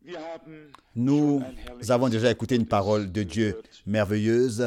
Nous avons déjà écouté une parole de Dieu merveilleuse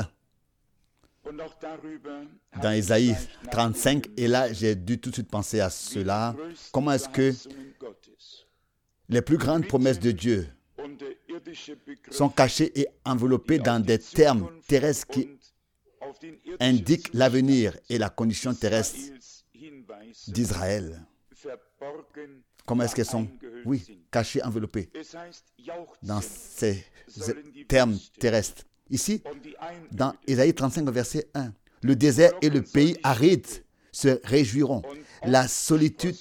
dans Ésaïe 35, et là, j'ai dû tout de suite penser à cela. Comment est-ce que les plus grandes promesses de Dieu sont cachées et enveloppées dans des termes terrestres qui indiquent l'avenir et la condition terrestre d'Israël. Comment est-ce qu'elles sont, cachées, enveloppées dans ces termes terrestres. Ici, dans Ésaïe 35, verset 1, le désert et le pays aride se réjouiront. La solitude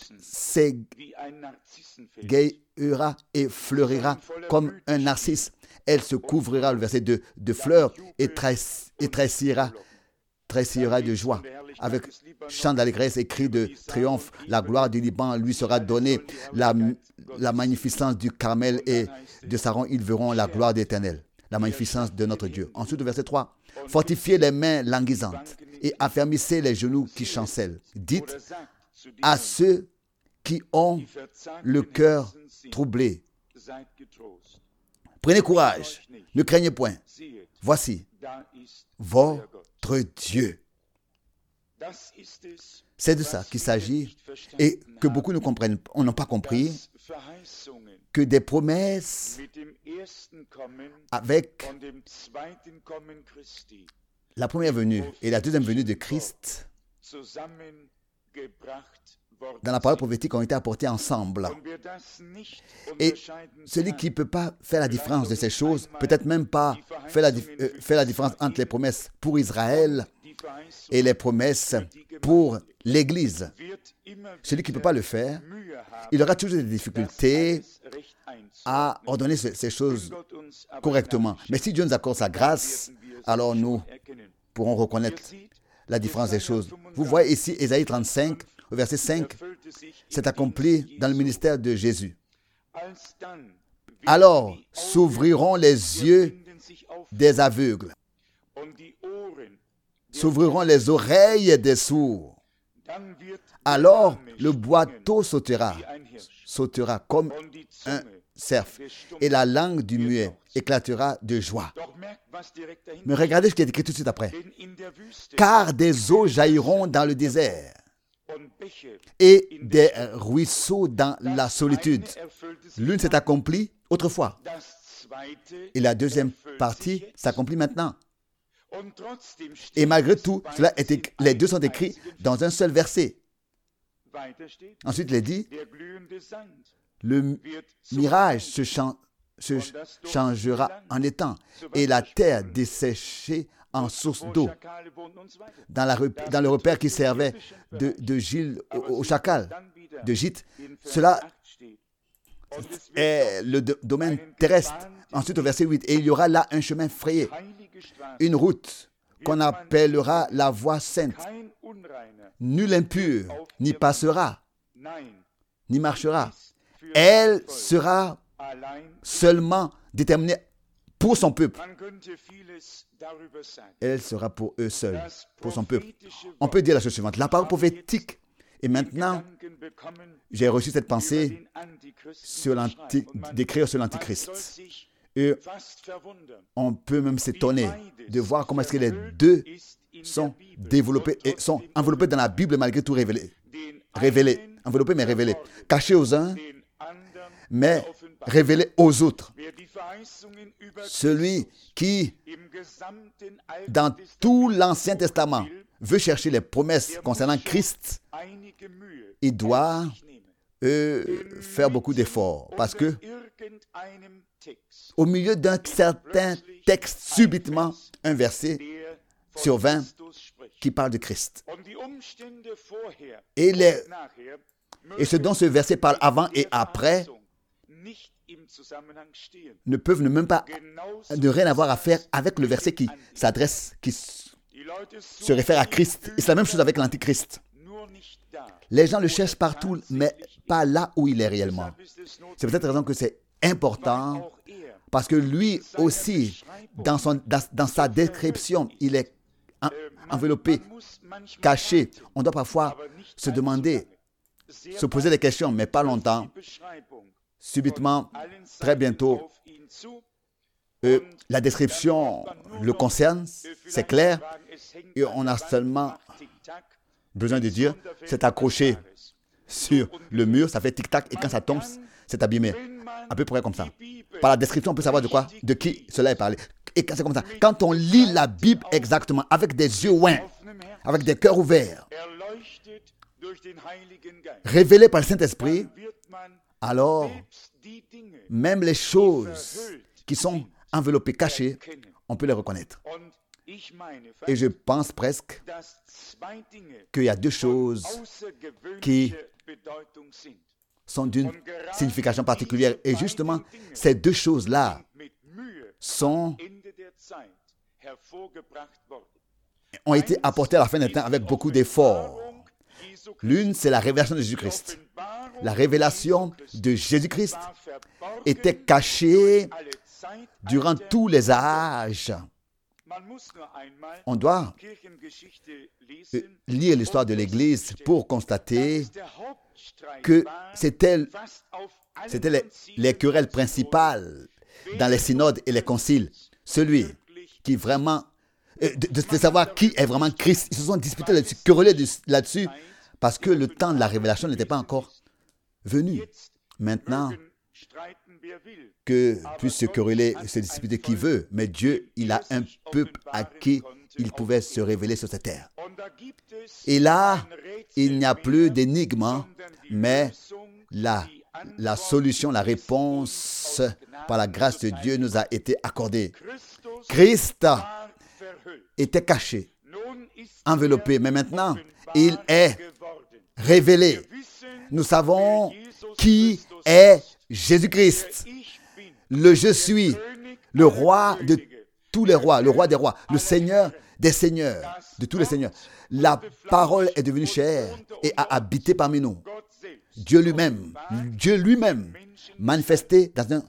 s'égayera et fleurira comme un narcisse. Elle se couvrira, le verset 2, de fleurs et tressillera de joie. Avec chant d'allégresse et cri de triomphe, la gloire du Liban lui sera donnée. La magnificence du Carmel et de Saron, ils verront la gloire d'Éternel. La magnificence de notre Dieu. Ensuite, au verset 3, fortifiez les mains languissantes et affermissez les genoux qui chancellent. Dites à ceux qui ont le cœur troublé, prenez courage, ne craignez point. Voici votre Dieu. C'est de ça qu'il s'agit et que beaucoup ne comprennent, n'ont pas compris que des promesses avec la première venue et la deuxième venue de Christ dans la parole prophétique ont été apportées ensemble. Et celui qui ne peut pas faire la différence de ces choses, peut-être même pas faire la différence entre les promesses pour Israël et les promesses pour l'Église. Celui qui ne peut pas le faire, il aura toujours des difficultés à ordonner ces choses correctement. Mais si Dieu nous accorde sa grâce, alors nous pourrons reconnaître la différence des choses. Vous voyez ici, Ésaïe 35, au verset 5, c'est accompli dans le ministère de Jésus. Alors s'ouvriront les yeux des aveugles, s'ouvriront les oreilles des sourds. Alors le boiteau sautera comme un cerf, et la langue du muet éclatera de joie. Mais regardez ce qui est écrit tout de suite après. Car des eaux jailliront dans le désert et des ruisseaux dans la solitude. L'une s'est accomplie autrefois et la deuxième partie s'accomplit maintenant. Et malgré tout, les deux sont écrits dans un seul verset. Ensuite, il est dit, le mirage se changera en étang et la terre desséchée en source d'eau. Dans le repère qui servait de Gilles au chacal, de gîte, cela est le domaine terrestre. Ensuite, au verset 8, et il y aura là un chemin frayé, une route qu'on appellera la voie sainte. Nul impur n'y passera, n'y marchera. Elle sera seulement déterminée pour son peuple. Elle sera pour eux seuls, pour son peuple. On peut dire la chose suivante. La parole prophétique. Et maintenant, j'ai reçu cette pensée d'écrire sur l'Antichrist. Et on peut même s'étonner de voir comment est-ce que les deux sont développés et sont enveloppés dans la Bible malgré tout révélés. Enveloppés mais révélés. Cachés aux uns, mais révélés aux autres. Celui qui, dans tout l'Ancien Testament, veut chercher les promesses concernant Christ, il doit faire beaucoup d'efforts. Parce que, au milieu d'un certain texte, subitement, un verset sur 20 qui parle de Christ. Et ce dont ce verset parle avant et après ne peuvent même pas ne rien avoir à faire avec le verset qui s'adresse, qui se réfère à Christ. Et c'est la même chose avec l'Antichrist. Les gens le cherchent partout, mais pas là où il est réellement. C'est peut-être la raison que c'est important, parce que lui aussi, dans sa description, il est enveloppé, caché. On doit parfois se demander, se poser des questions, mais pas longtemps. subitement, très bientôt, la description le concerne, c'est clair, et on a seulement besoin de dire, c'est accroché sur le mur, ça fait tic-tac, et quand ça tombe, c'est abîmé. À peu près comme ça. Par la description, on peut savoir de qui cela est parlé. Et quand c'est comme ça, quand on lit la Bible exactement, avec des yeux ouins, avec des cœurs ouverts, révélés par le Saint-Esprit, alors, même les choses qui sont enveloppées, cachées, on peut les reconnaître. Et je pense presque qu'il y a deux choses qui sont d'une signification particulière. Et justement, ces deux choses-là ont été apportées à la fin des temps avec beaucoup d'efforts. L'une, c'est la révélation de Jésus-Christ. La révélation de Jésus-Christ était cachée durant tous les âges. On doit lire l'histoire de l'Église pour constater que c'était les querelles principales dans les synodes et les conciles. Celui qui vraiment... de savoir qui est vraiment Christ. Ils se sont disputés là-dessus, querellés là-dessus, parce que le temps de la révélation n'était pas encore venu. Maintenant, que puisse se quereller, se disputer qui veut, mais Dieu, il a un peuple à qui il pouvait se révéler sur cette terre. Et là, il n'y a plus d'énigme, mais la solution, la réponse par la grâce de Dieu nous a été accordée. Christ était caché, enveloppé, mais maintenant, il est révélé. Nous savons qui est Jésus-Christ. Le je suis, le roi de tous les rois, le roi des rois, le Seigneur des seigneurs, de tous les seigneurs. La parole est devenue chair et a habité parmi nous. Dieu lui-même manifesté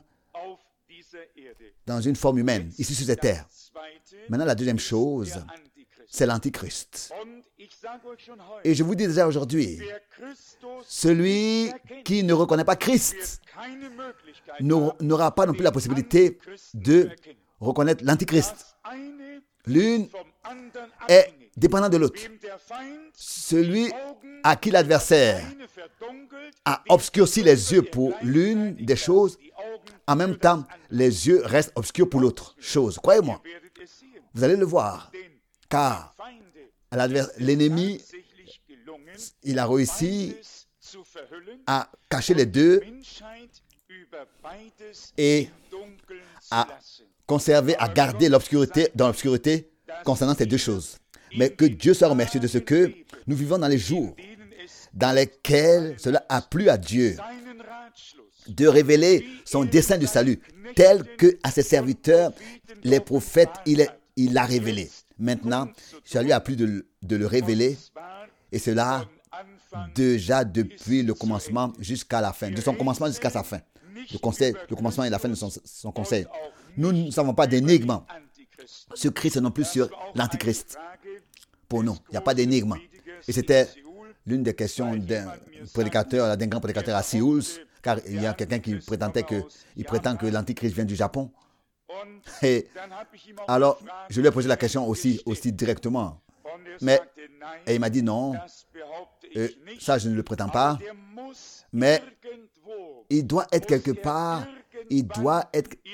dans une forme humaine, ici sur cette terre. Maintenant, la deuxième chose, c'est l'Antichrist. Et je vous dis déjà aujourd'hui, celui qui ne reconnaît pas Christ n'aura pas non plus la possibilité de reconnaître l'Antichrist. L'une est dépendante de l'autre. Celui à qui l'adversaire a obscurci les yeux pour l'une des choses, en même temps, les yeux restent obscurs pour l'autre chose. Croyez-moi, vous allez le voir, car l'ennemi, il a réussi à cacher les deux et à conserver, à garder l'obscurité dans l'obscurité concernant ces deux choses. Mais que Dieu soit remercié de ce que nous vivons dans les jours dans lesquels cela a plu à Dieu de révéler son dessein du salut tel que à ses serviteurs, les prophètes, il l'a révélé. Maintenant, ça lui a plu de le révéler, et cela déjà depuis le commencement jusqu'à la fin, de son commencement jusqu'à sa fin. Le commencement et la fin de son conseil. Nous ne savons pas d'énigme sur Christ non plus sur l'Antichrist. Pour nous, il n'y a pas d'énigme. Et c'était l'une des questions d'un grand prédicateur à Séoul, car il y a quelqu'un qui prétend que l'Antichrist vient du Japon. Et alors, je lui ai posé la question aussi directement. Mais il m'a dit non, ça je ne le prétends pas, mais il doit être quelque part, il doit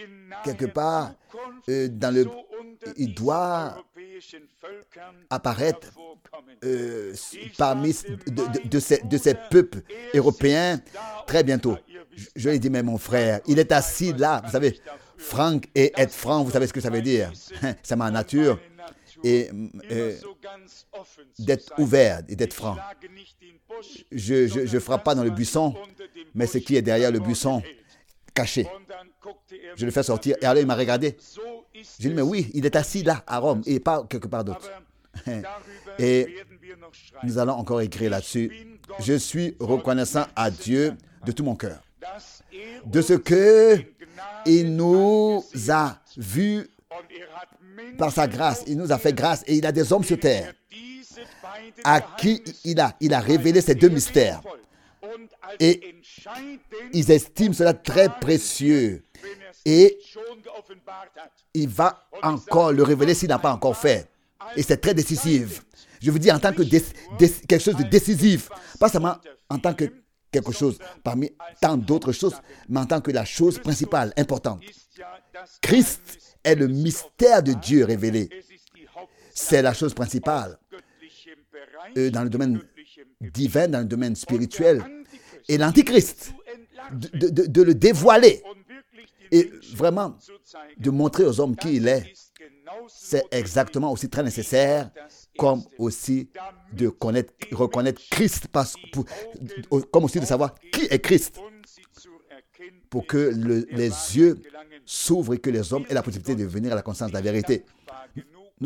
apparaître parmi de ces peuples européens très bientôt. Je lui ai dit, mais mon frère, il est assis là, vous savez, franc et être franc, vous savez ce que ça veut dire. C'est ma nature. Et d'être ouvert et d'être franc. Je ne frappe pas dans le buisson, mais ce qui est derrière le buisson, caché. Je le fais sortir. Et alors il m'a regardé. J'ai dit, mais oui, il est assis là, à Rome, et pas quelque part d'autre. Et nous allons encore écrire là-dessus. Je suis reconnaissant à Dieu de tout mon cœur, de ce qu'il nous a vus par sa grâce. Il nous a fait grâce et il a des hommes sur terre à qui il a révélé ces deux mystères. Et ils estiment cela très précieux. Et il va encore le révéler s'il n'a pas encore fait. Et c'est très décisif. Je vous dis en tant que quelque chose de décisif. Pas seulement en tant que quelque chose parmi tant d'autres choses, mais en tant que la chose principale, importante. Christ est le mystère de Dieu révélé. C'est la chose principale dans le domaine divin, dans le domaine spirituel. Et l'Antichrist, de le dévoiler et vraiment de montrer aux hommes qui il est, c'est exactement aussi très nécessaire comme aussi de reconnaître Christ, comme aussi de savoir qui est Christ, pour que les yeux s'ouvrent et que les hommes aient la possibilité de venir à la conscience de la vérité. Nous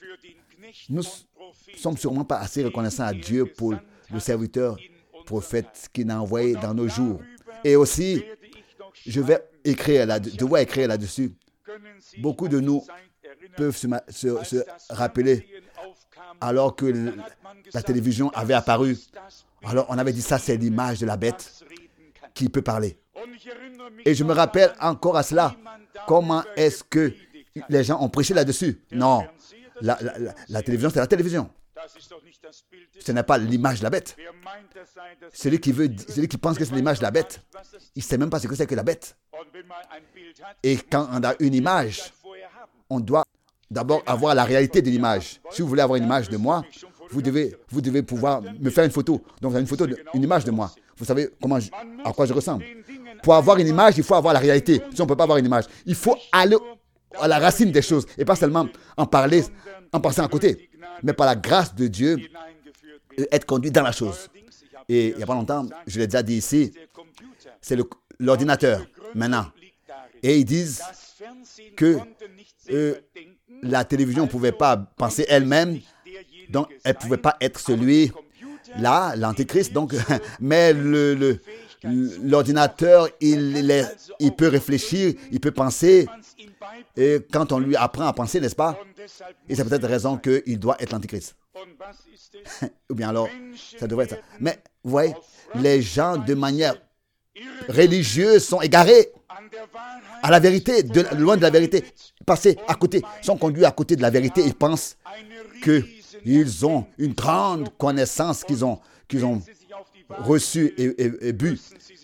sommes sûrement pas assez reconnaissants à Dieu pour le serviteur prophète qu'il a envoyé dans nos jours. Et aussi, je vais devoir écrire là-dessus. Beaucoup de nous peuvent se rappeler alors que la télévision avait apparu. Alors on avait dit ça, c'est l'image de la bête qui peut parler. Et je me rappelle encore à cela, comment est-ce que les gens ont prêché là-dessus. Non, la télévision, c'est la télévision. Ce n'est pas l'image de la bête. Celui qui pense que c'est l'image de la bête, il ne sait même pas ce que c'est que la bête. Et quand on a une image, on doit d'abord avoir la réalité de l'image. Si vous voulez avoir une image de moi, vous devez pouvoir me faire une photo. Donc, une image de moi. Vous savez à quoi je ressemble. Pour avoir une image, il faut avoir la réalité. Si on ne peut pas avoir une image, il faut aller à la racine des choses et pas seulement en parler en passant à côté, mais par la grâce de Dieu, être conduit dans la chose. Et il n'y a pas longtemps, je l'ai déjà dit ici, c'est l'ordinateur maintenant. Et ils disent que la télévision ne pouvait pas penser elle-même, donc elle ne pouvait pas être celui-là, l'antéchrist. Donc, mais l'ordinateur, il peut réfléchir, il peut penser. Et quand on lui apprend à penser, n'est-ce pas? Et c'est peut-être la raison qu'il doit être l'antéchrist. Ou bien alors, ça devrait être ça. Mais, vous voyez, les gens de manière religieuse sont égarés à la vérité, loin de la vérité, passés à côté, sont conduits à côté de la vérité. Ils pensent qu'ils ont une grande connaissance qu'ils ont reçue et bu.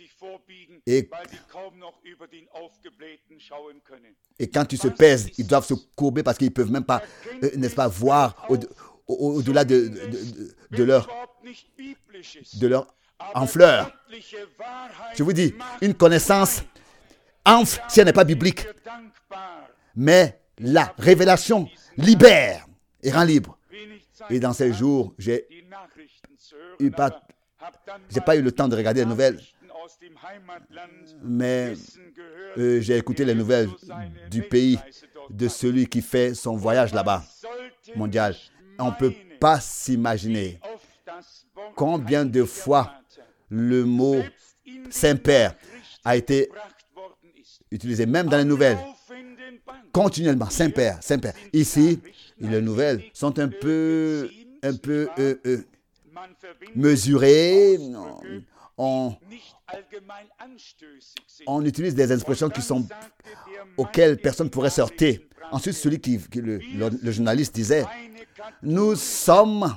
Et quand ils se pèsent, ils doivent se courber parce qu'ils ne peuvent même pas, n'est-ce pas, voir au-delà de leur enfleur. Je vous dis, une connaissance enfle si elle n'est pas biblique. Mais la révélation libère et rend libre. Et dans ces jours, j'ai pas eu le temps de regarder les nouvelles, mais j'ai écouté les nouvelles du pays de celui qui fait son voyage là-bas, mondial. On ne peut pas s'imaginer combien de fois le mot Saint-Père a été utilisé, même dans les nouvelles. Continuellement, Saint-Père, Saint-Père. Ici, les nouvelles sont un peu mesurées. On utilise des expressions auxquelles personne ne pourrait se heurter. Ensuite, le journaliste disait, nous sommes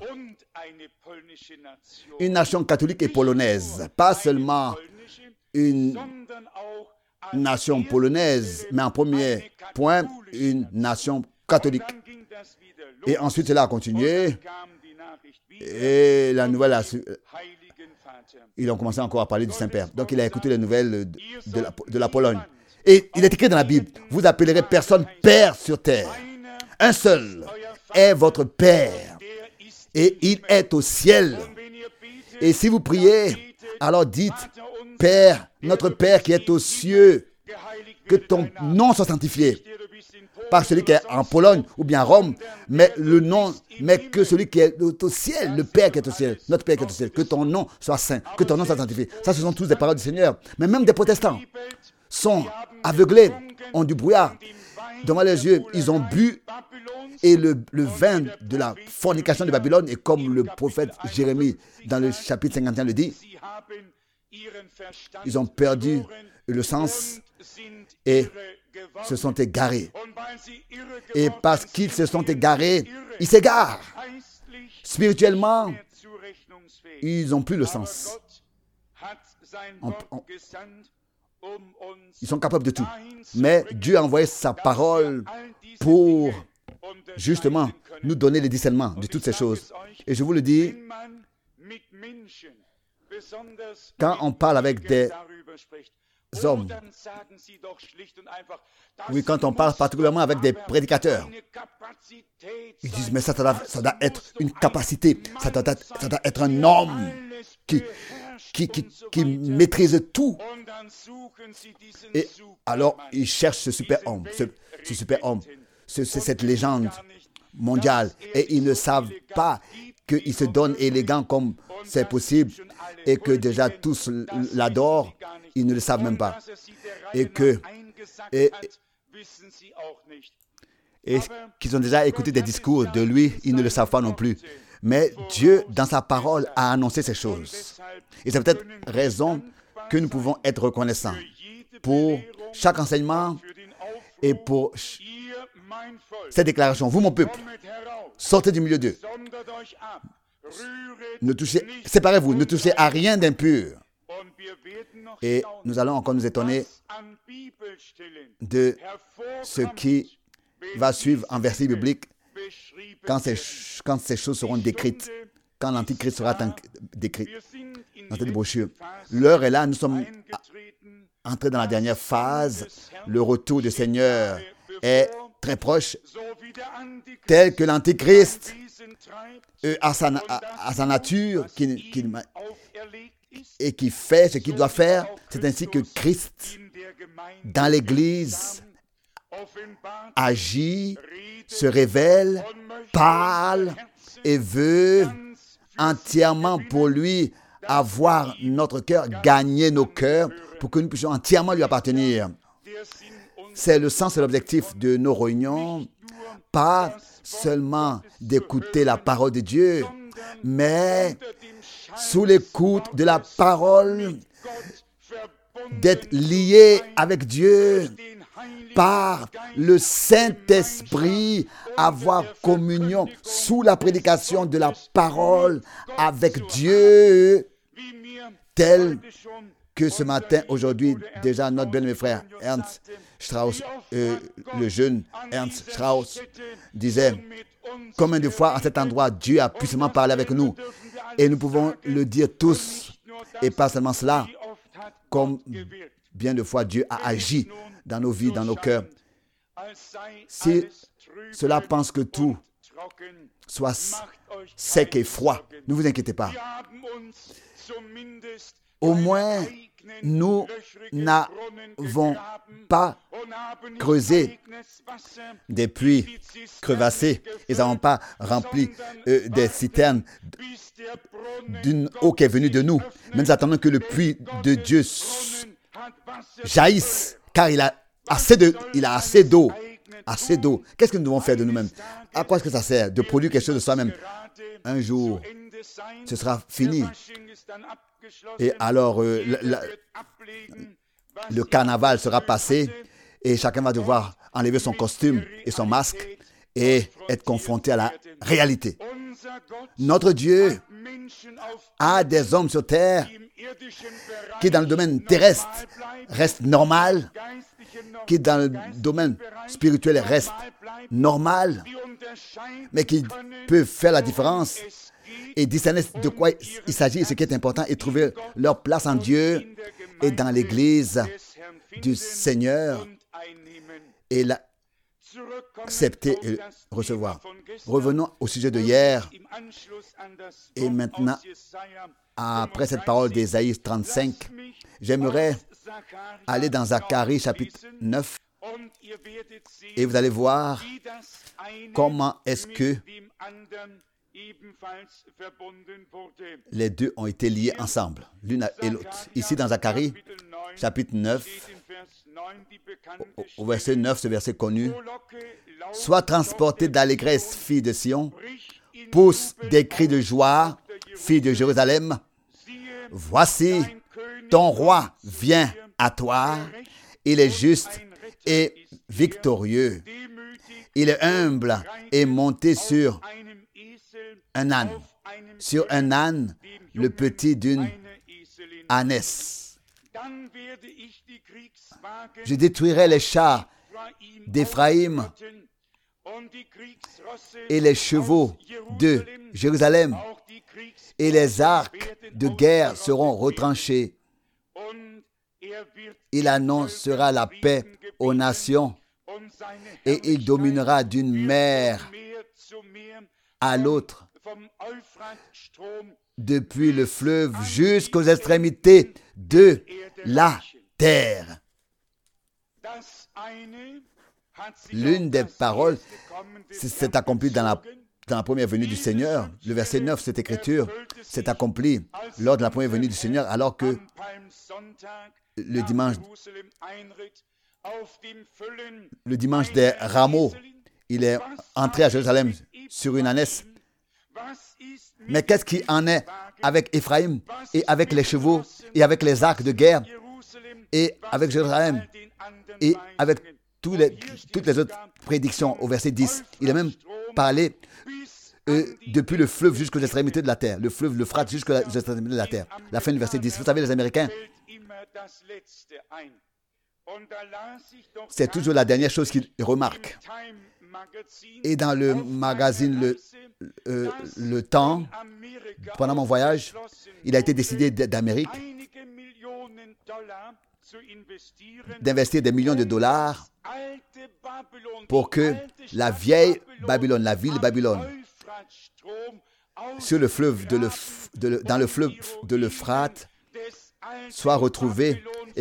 une nation catholique et polonaise, pas seulement une nation polonaise, mais en premier point, une nation catholique. Et ensuite, cela a continué. Et la nouvelle ils ont commencé encore à parler du Saint-Père. Donc, il a écouté les nouvelles de la Pologne. Et il est écrit dans la Bible, vous appellerez personne Père sur terre. Un seul est votre Père. Et il est au ciel. Et si vous priez, alors dites, Père, notre Père qui est aux cieux, que ton nom soit sanctifié. Pas celui qui est en Pologne ou bien à Rome, mais que celui qui est au ciel, le Père qui est au ciel, notre Père qui est au ciel, que ton nom soit saint, que ton nom soit sanctifié. Ça, ce sont tous des paroles du Seigneur. Mais même des protestants sont aveuglés, ont du brouillard devant les yeux. Ils ont bu et le vin de la fornication de Babylone, et comme le prophète Jérémie dans le chapitre 51 le dit, Ils ont perdu le sens et se sont égarés. Et parce qu'ils se sont égarés, ils s'égarent. Spirituellement, ils n'ont plus le sens. Ils sont capables de tout. Mais Dieu a envoyé sa parole pour justement nous donner les discernements de toutes ces choses. Et je vous le dis, quand on parle avec des hommes, oui, quand on parle particulièrement avec des prédicateurs, ils disent, mais ça doit être une capacité, ça doit être un homme qui maîtrise tout. Et alors, ils cherchent ce super-homme, ce super-homme, cette légende mondiale. Et ils ne savent pas qu'il se donne élégant comme c'est possible et que déjà tous l'adorent. Ils ne le savent même pas. Et qu'ils ont déjà écouté des discours de lui, ils ne le savent pas non plus. Mais Dieu, dans sa parole, a annoncé ces choses. Et c'est peut-être raison que nous pouvons être reconnaissants pour chaque enseignement et pour cette déclaration. Vous, mon peuple, sortez du milieu d'eux. Séparez-vous, ne touchez à rien d'impur. Et nous allons encore nous étonner de ce qui va suivre en verset biblique quand ces choses seront décrites, quand l'Antichrist sera décrit dans cette brochure. L'heure est là, nous sommes entrés dans la dernière phase. Le retour du Seigneur est très proche, tel que l'Antichrist à sa nature et qui fait ce qu'il doit faire. C'est ainsi que Christ, dans l'Église, agit, se révèle, parle et veut entièrement pour lui avoir notre cœur, gagner nos cœurs pour que nous puissions entièrement lui appartenir. C'est le sens et l'objectif de nos réunions, pas seulement d'écouter la parole de Dieu, mais sous l'écoute de la parole, d'être lié avec Dieu par le Saint-Esprit, avoir communion sous la prédication de la parole avec Dieu, tel que ce matin, aujourd'hui, déjà notre bien-aimé frère Ernst Strauss, le jeune Ernst Strauss, disait combien de fois à cet endroit Dieu a puissamment parlé avec nous, et nous pouvons le dire tous, et pas seulement cela, comme bien de fois Dieu a agi dans nos vies, dans nos cœurs. Si cela pense que tout soit sec et froid, ne vous inquiétez pas. Au moins, nous n'avons pas creusé des puits crevassés. Ils n'avons pas rempli des citernes d'une eau qui est venue de nous. Mais nous attendons que le puits de Dieu jaillisse, car il a assez d'eau. Assez d'eau. Qu'est-ce que nous devons faire de nous-mêmes? À quoi est-ce que ça sert de produire quelque chose de soi-même? Un jour, ce sera fini. Et alors, le carnaval sera passé et chacun va devoir enlever son costume et son masque et être confronté à la réalité. Notre Dieu a des hommes sur terre qui, dans le domaine terrestre, restent normal, qui, dans le domaine spirituel, restent normal, mais qui peuvent faire la différence et discerner de quoi il s'agit, ce qui est important, et trouver leur place en Dieu et dans l'Église du Seigneur et l'accepter et recevoir. Revenons au sujet de hier et maintenant, après cette parole d'Ésaïe 35, j'aimerais aller dans Zacharie chapitre 9 et vous allez voir comment est-ce que les deux ont été liés ensemble, l'une et l'autre. Ici dans Zacharie, chapitre 9, au verset 9, ce verset connu. « Sois transporté d'allégresse, fille de Sion, pousse des cris de joie, fille de Jérusalem. Voici, ton roi vient à toi, il est juste et victorieux. Il est humble et monté sur un âne, le petit d'une ânesse. Je détruirai les chars d'Éphraïm et les chevaux de Jérusalem, et les arcs de guerre seront retranchés. Il annoncera la paix aux nations et il dominera d'une mer à l'autre, depuis le fleuve jusqu'aux extrémités de la terre. L'une des paroles s'est accomplie dans la première venue du Seigneur. Le verset 9, cette écriture s'est accomplie lors de la première venue du Seigneur, alors que le dimanche des rameaux, il est entré à Jérusalem sur une ânesse. Mais qu'est-ce qui en est avec Éphraïm et avec les chevaux et avec les arcs de guerre et avec Jérusalem et avec toutes les autres prédictions au verset 10? Il a même parlé depuis le fleuve jusqu'aux extrémités de la terre. Le fleuve, l'Euphrate jusqu'aux extrémités de la terre. La fin du verset 10. Vous savez, les Américains, c'est toujours la dernière chose qu'ils remarquent. Et dans le magazine Le Temps, pendant mon voyage, il a été décidé d'Amérique d'investir des millions de dollars pour que la vieille Babylone, la ville Babylone, sur le fleuve dans le fleuve de l'Euphrate, soit retrouvée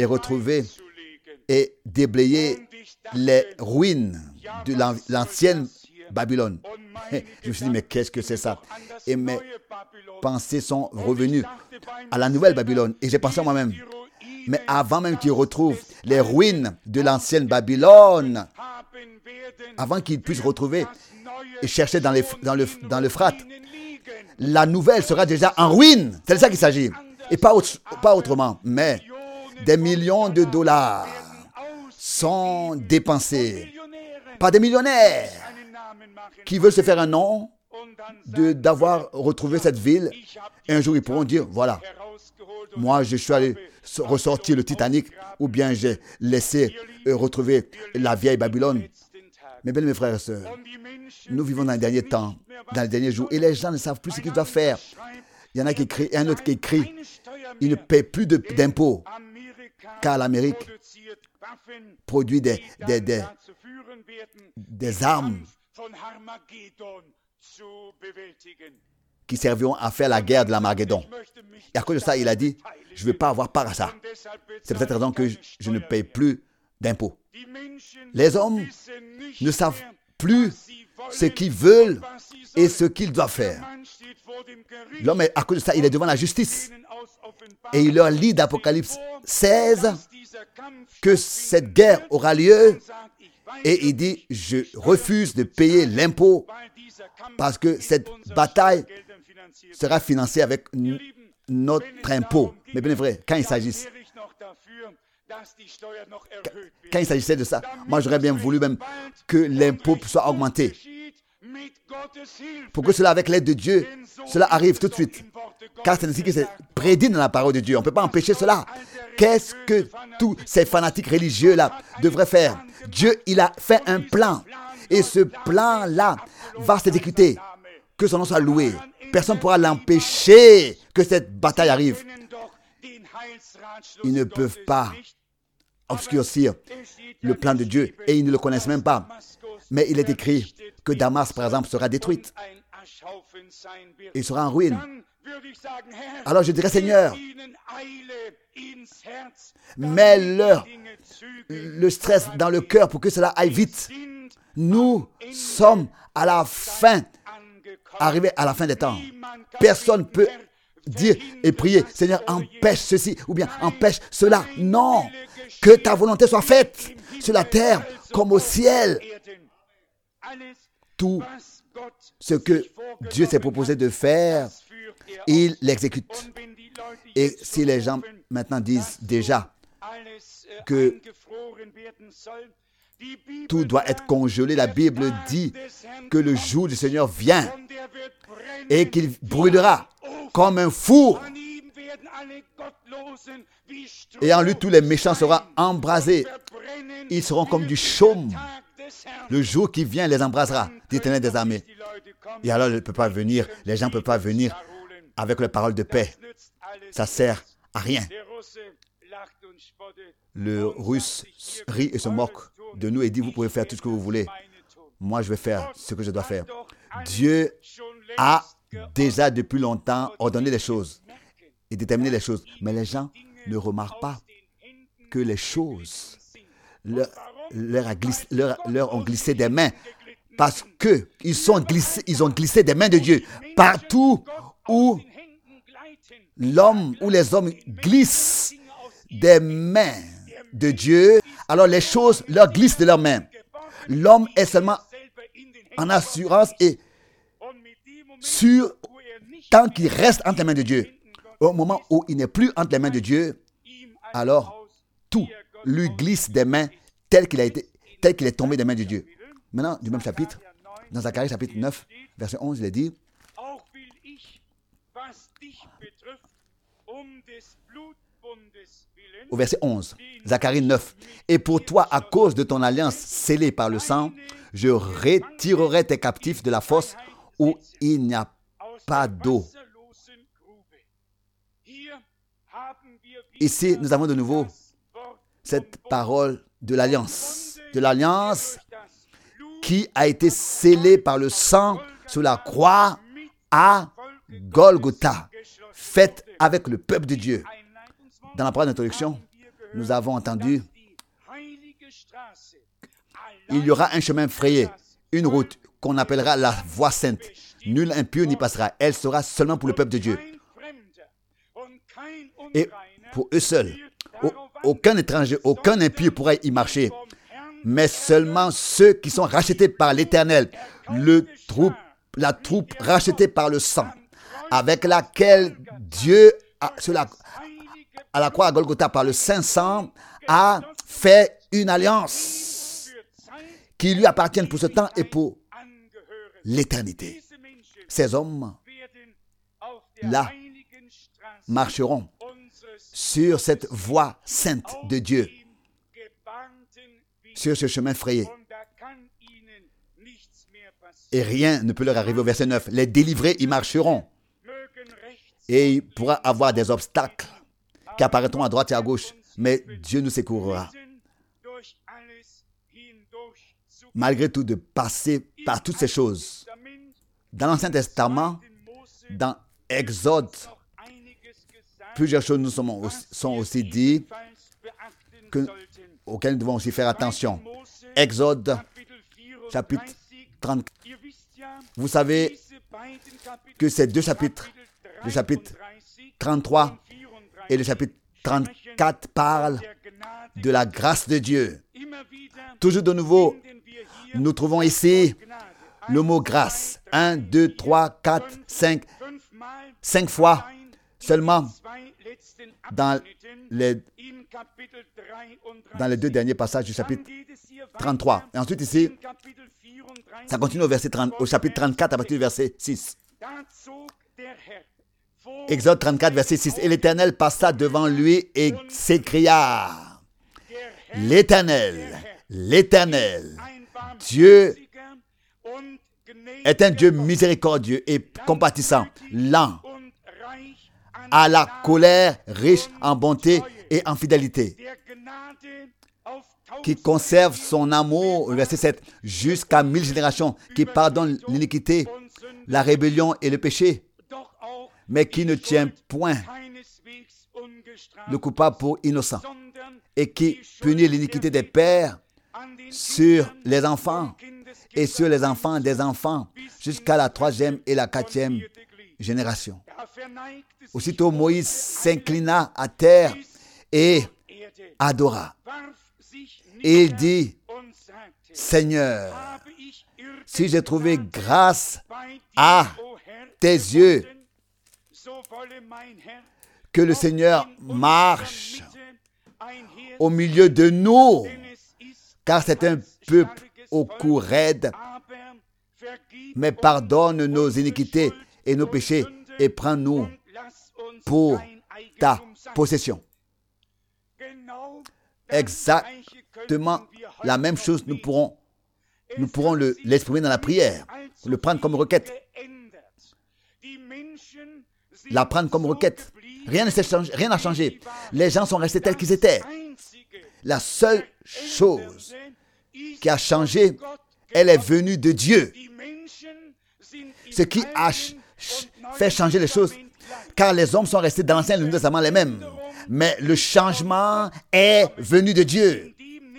et déblayer les ruines de l'ancienne Babylone. Je me suis dit, mais qu'est-ce que c'est ça? Et mes pensées sont revenues à la nouvelle Babylone. Et j'ai pensé à moi-même, mais avant même qu'ils retrouvent les ruines de l'ancienne Babylone, avant qu'ils puissent retrouver et chercher dans l'Euphrate, la nouvelle sera déjà en ruine. C'est de ça qu'il s'agit. Et pas autrement. Mais des millions de dollars sont dépensés par des millionnaires qui veulent se faire un nom d'avoir retrouvé cette ville. Et un jour, ils pourront dire, voilà, moi, je suis allé ressortir le Titanic, ou bien j'ai laissé retrouver la vieille Babylone. Mais bien, mes frères et sœurs, nous vivons dans les derniers temps, dans les derniers jours, et les gens ne savent plus ce qu'ils doivent faire. Il y en a qui écrit, et un autre qui écrit, il ne paie plus d'impôts, car l'Amérique produit des armes qui serviront à faire la guerre de l'Armageddon. Et à cause de ça, il a dit, je ne veux pas avoir part à ça. C'est pour cette raison que je ne paye plus d'impôts. Les hommes ne savent plus ce qu'ils veulent et ce qu'ils doivent faire. L'homme, à cause de ça, il est devant la justice. Et il leur lit d'Apocalypse 16 que cette guerre aura lieu. Et il dit, je refuse de payer l'impôt parce que cette bataille sera financée avec notre impôt. Mais bien vrai, quand il s'agissait de ça, moi j'aurais bien voulu même que l'impôt soit augmenté. Pour que cela, avec l'aide de Dieu, cela arrive tout de suite. Car c'est ainsi que c'est prédit dans la parole de Dieu. On ne peut pas empêcher cela. Qu'est-ce que tous ces fanatiques religieux-là devraient faire? Dieu, il a fait un plan. Et ce plan-là va s'exécuter. Que son nom soit loué. Personne ne pourra l'empêcher que cette bataille arrive. Ils ne peuvent pas obscurcir le plan de Dieu et ils ne le connaissent même pas. Mais il est écrit que Damas, par exemple, sera détruite. Il sera en ruine. Alors je dirais, Seigneur, mets-leur le stress dans le cœur pour que cela aille vite. Nous sommes arrivés à la fin des temps. Personne ne peut dire et prier, Seigneur, empêche ceci ou bien empêche cela. Non, que ta volonté soit faite sur la terre comme au ciel. Tout ce que Dieu s'est proposé de faire, il l'exécute. Et si les gens maintenant disent déjà que tout doit être congelé, la Bible dit que le jour du Seigneur vient et qu'il brûlera comme un four. Et en lui, tous les méchants seront embrasés. Ils seront comme du chaume. Le jour qui vient les embrasera, dit l'Éternel des armées. Et alors, les gens ne peuvent pas venir avec les paroles de paix. Ça ne sert à rien. Le Russe rit et se moque de nous et dit, vous pouvez faire tout ce que vous voulez. Moi, je vais faire ce que je dois faire. Dieu a déjà depuis longtemps ordonné les choses et déterminé les choses. Mais les gens ne remarquent pas que les choses leur ont glissé des mains parce qu'ils ont glissé des mains de Dieu. Partout où l'homme ou les hommes glissent des mains de Dieu, alors les choses leur glissent de leurs mains. L'homme est seulement en assurance et sûr tant qu'il reste entre les mains de Dieu. Au moment où il n'est plus entre les mains de Dieu, alors tout lui glisse des mains tel qu'il est tombé des mains de Dieu. Maintenant, du même chapitre, dans Zacharie chapitre 9, verset 11, il est dit, au verset 11, Zacharie 9, « Et pour toi, à cause de ton alliance scellée par le sang, je retirerai tes captifs de la fosse où il n'y a pas d'eau. » Ici, nous avons de nouveau cette parole de l'alliance qui a été scellée par le sang sur la croix à Golgotha, faite avec le peuple de Dieu. Dans la parole d'introduction, nous avons entendu il y aura un chemin frayé, une route qu'on appellera la voie sainte. Nul impur n'y passera. Elle sera seulement pour le peuple de Dieu. Et pour eux seuls. Aucun étranger, aucun impur pourra y marcher. Mais seulement ceux qui sont rachetés par l'Éternel. La troupe rachetée par le sang. Avec laquelle Dieu, à la croix à Golgotha, par le Saint-Sang, a fait une alliance qui lui appartient pour ce temps et pour l'éternité. Ces hommes-là marcheront sur cette voie sainte de Dieu, sur ce chemin frayé. Et rien ne peut leur arriver. Au verset 9, les délivrés y marcheront. Et il pourra avoir des obstacles qui apparaîtront à droite et à gauche. Mais Dieu nous secourra. Malgré tout, de passer par toutes ces choses. Dans l'Ancien Testament, dans Exode, plusieurs choses nous sont aussi dites auxquelles nous devons aussi faire attention. Exode, chapitre 30. Vous savez que ces deux chapitres, le chapitre 33 et le chapitre 34, parlent de la grâce de Dieu. Toujours de nouveau, nous trouvons ici le mot grâce. 1, 2, 3, 4, 5 fois seulement dans les deux derniers passages du chapitre 33. Et ensuite ici, ça continue au chapitre 34 à partir du verset 6. Exode 34, verset 6. Et l'Éternel passa devant lui et s'écria, l'Éternel, Dieu est un Dieu miséricordieux et compatissant, lent à la colère, riche en bonté et en fidélité, qui conserve son amour, verset 7, jusqu'à 1000 générations, qui pardonne l'iniquité, la rébellion et le péché, mais qui ne tient point le coupable pour innocent, et qui punit l'iniquité des pères sur les enfants et sur les enfants des enfants, jusqu'à la 3e et la 4e génération. Aussitôt Moïse s'inclina à terre et adora. Et il dit, Seigneur, si j'ai trouvé grâce à tes yeux, que le Seigneur marche au milieu de nous, car c'est un peuple au cou raide, mais pardonne nos iniquités et nos péchés et prends-nous pour ta possession. Exactement la même chose, nous pourrons l'exprimer dans la prière, le prendre comme requête. La prendre comme requête. Rien n'a changé. Les gens sont restés tels qu'ils étaient. La seule chose qui a changé, elle est venue de Dieu. Ce qui a fait changer les choses, car les hommes sont restés dans l'Ancien et le Nouveau Testament les mêmes. Mais le changement est venu de Dieu.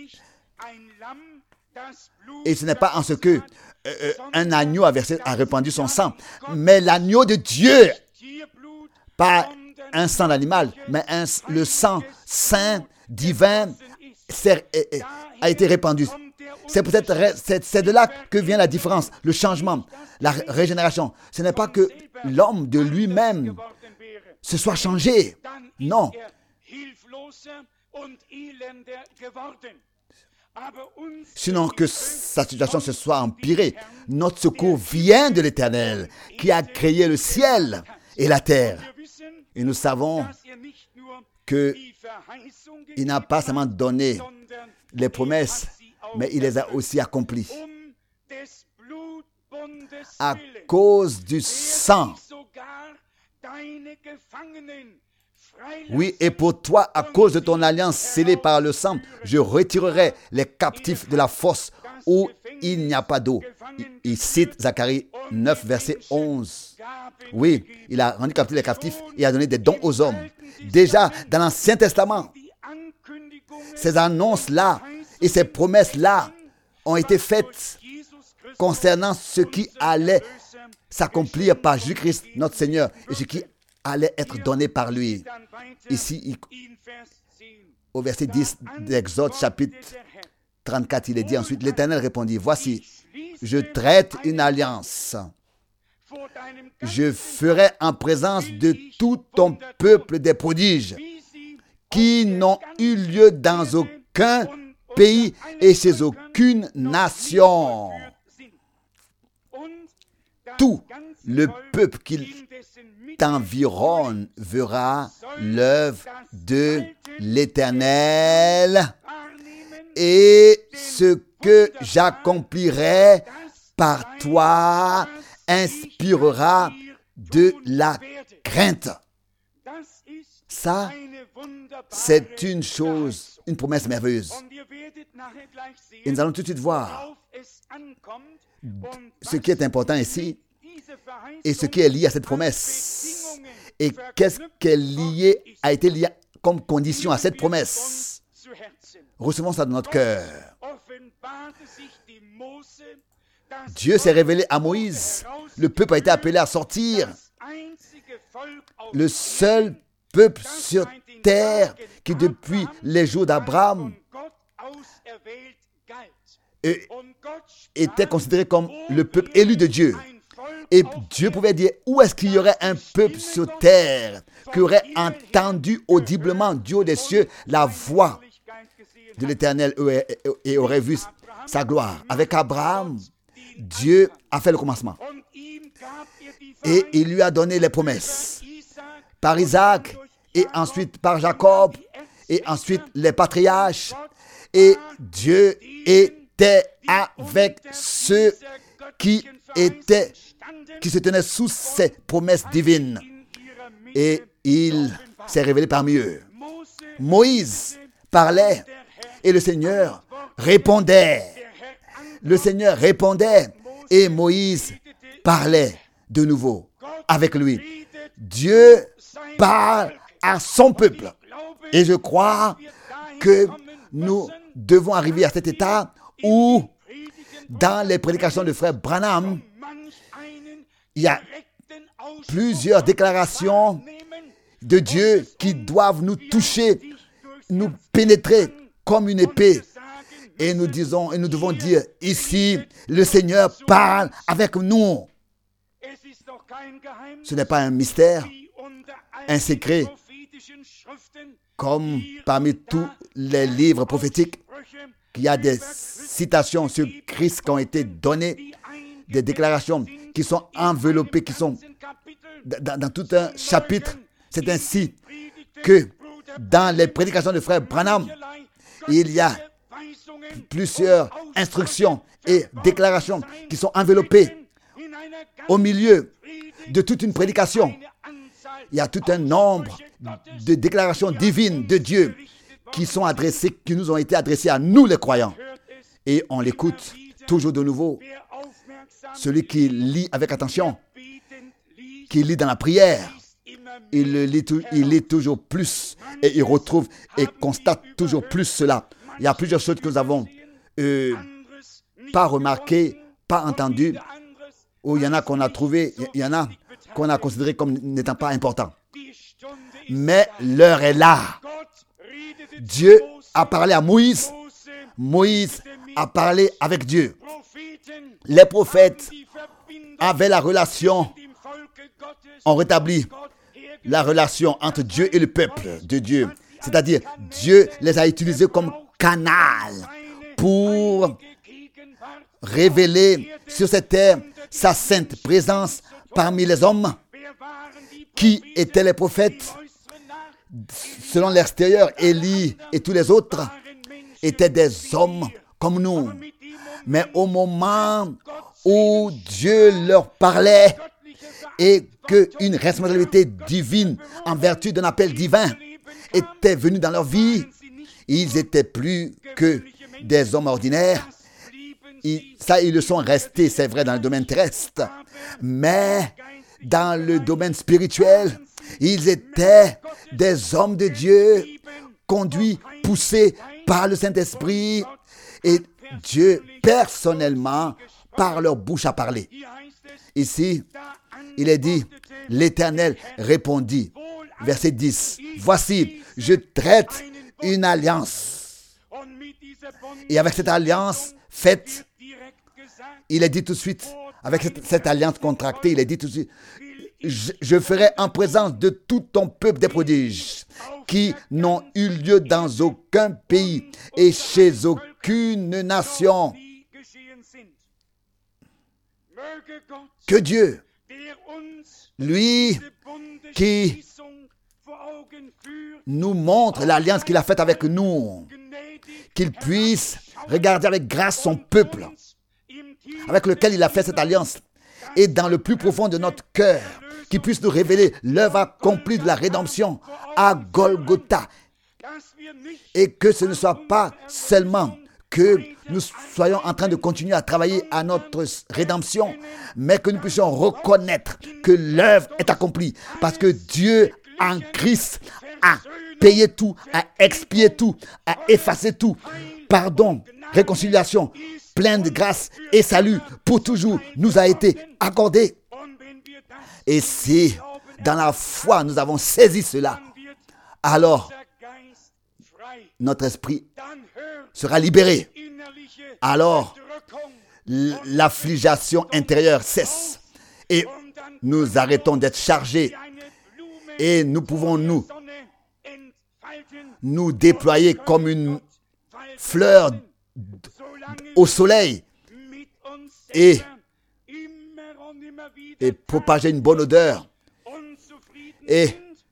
Et ce n'est pas en ce que un agneau a répandu son sang, mais l'agneau de Dieu, pas un sang d'animal, mais le sang saint, divin, a été répandu. C'est de là que vient la différence, le changement, la régénération. Ce n'est pas que l'homme de lui-même se soit changé. Non. Sinon que sa situation se soit empirée. Notre secours vient de l'Éternel, qui a créé le ciel et la terre. Et nous savons qu'il n'a pas seulement donné les promesses, mais il les a aussi accomplies. À cause du sang. Oui, et pour toi, à cause de ton alliance scellée par le sang, je retirerai les captifs de la fosse où il n'y a pas d'eau. Il cite Zacharie 9, verset 11. Oui, il a rendu captifs les captifs et a donné des dons aux hommes. Déjà, dans l'Ancien Testament, ces annonces-là et ces promesses-là ont été faites concernant ce qui allait s'accomplir par Jésus-Christ, notre Seigneur, et ce qui allait être donné par lui. Ici, au verset 10 d'Exode, chapitre 34, il est dit ensuite, l'Éternel répondit, voici, je traite une alliance. Je ferai en présence de tout ton peuple des prodiges qui n'ont eu lieu dans aucun pays et chez aucune nation. Tout le peuple qui t'environne verra l'œuvre de l'Éternel et ce que j'accomplirai par toi inspirera de la crainte. Ça, c'est une chose, une promesse merveilleuse. Et nous allons tout de suite voir ce qui est important ici et ce qui est lié à cette promesse. Et qu'est-ce qui a été lié comme condition à cette promesse. Recevons ça dans notre cœur. Dieu s'est révélé à Moïse. Le peuple a été appelé à sortir. Le seul peuple sur terre qui, depuis les jours d'Abraham, était considéré comme le peuple élu de Dieu. Et Dieu pouvait dire, où est-ce qu'il y aurait un peuple sur terre qui aurait entendu audiblement du haut des cieux la voix de l'Éternel et aurait vu sa gloire. Avec Abraham, Dieu a fait le commencement. Et il lui a donné les promesses. Par Isaac, et ensuite par Jacob, et ensuite les patriarches. Et Dieu était avec ceux qui se tenaient sous ces promesses divines. Et il s'est révélé parmi eux. Moïse parlait et le Seigneur répondait. Le Seigneur répondait et Moïse parlait de nouveau avec lui. Dieu parle à son peuple. Et je crois que nous devons arriver à cet état où, dans les prédications de frère Branham, il y a plusieurs déclarations de Dieu qui doivent nous toucher, nous pénétrer comme une épée. Et nous devons dire, ici, le Seigneur parle avec nous. Ce n'est pas un mystère, un secret comme parmi tous les livres prophétiques, il y a des citations sur Christ qui ont été données, des déclarations qui sont enveloppées, qui sont dans tout un chapitre. C'est ainsi que dans les prédications de frère Branham, il y a plusieurs instructions et déclarations qui sont enveloppées au milieu de toute une prédication. Il y a tout un nombre de déclarations divines de Dieu qui sont adressées, qui nous ont été adressées à nous les croyants. Et on l'écoute toujours de nouveau. Celui qui lit avec attention, qui lit dans la prière, il lit toujours plus et il retrouve et constate toujours plus cela. Il y a plusieurs choses que nous avons pas remarquées, pas entendues, où il y en a qu'on a trouvé, il y en a qu'on a considéré comme n'étant pas importants. Mais l'heure est là. Dieu a parlé à Moïse. Moïse a parlé avec Dieu. Les prophètes avaient la relation, ont rétabli la relation entre Dieu et le peuple de Dieu. C'est-à-dire, Dieu les a utilisés comme canal pour révéler sur cette terre sa sainte présence parmi les hommes. Qui étaient les prophètes? Selon l'extérieur, Élie et tous les autres étaient des hommes comme nous. Mais au moment où Dieu leur parlait et qu'une responsabilité divine en vertu d'un appel divin était venue dans leur vie, ils n'étaient plus que des hommes ordinaires. Ils le sont restés, c'est vrai, dans le domaine terrestre. Mais dans le domaine spirituel, ils étaient des hommes de Dieu, conduits, poussés par le Saint-Esprit. Et Dieu, personnellement, par leur bouche a parlé. Ici, il est dit, l'Éternel répondit. Verset 10. Voici, je traite une alliance. Et avec cette alliance faite, il est dit tout de suite, avec cette alliance contractée, il est dit tout de suite, je ferai en présence de tout ton peuple des prodiges qui n'ont eu lieu dans aucun pays et chez aucune nation. Que Dieu, lui qui nous montre l'alliance qu'il a faite avec nous, qu'il puisse regarder avec grâce son peuple avec lequel il a fait cette alliance et dans le plus profond de notre cœur, qu'il puisse nous révéler l'œuvre accomplie de la rédemption à Golgotha et que ce ne soit pas seulement que nous soyons en train de continuer à travailler à notre rédemption, mais que nous puissions reconnaître que l'œuvre est accomplie parce que Dieu en Christ a payé tout, a expié tout, a effacé tout. Pardon, réconciliation, pleine de grâce et salut pour toujours nous a été accordé. Et si dans la foi nous avons saisi cela, alors notre esprit sera libéré. Alors l'affliction intérieure cesse et nous arrêtons d'être chargés et nous pouvons nous déployer comme une fleur au soleil et propager une bonne odeur et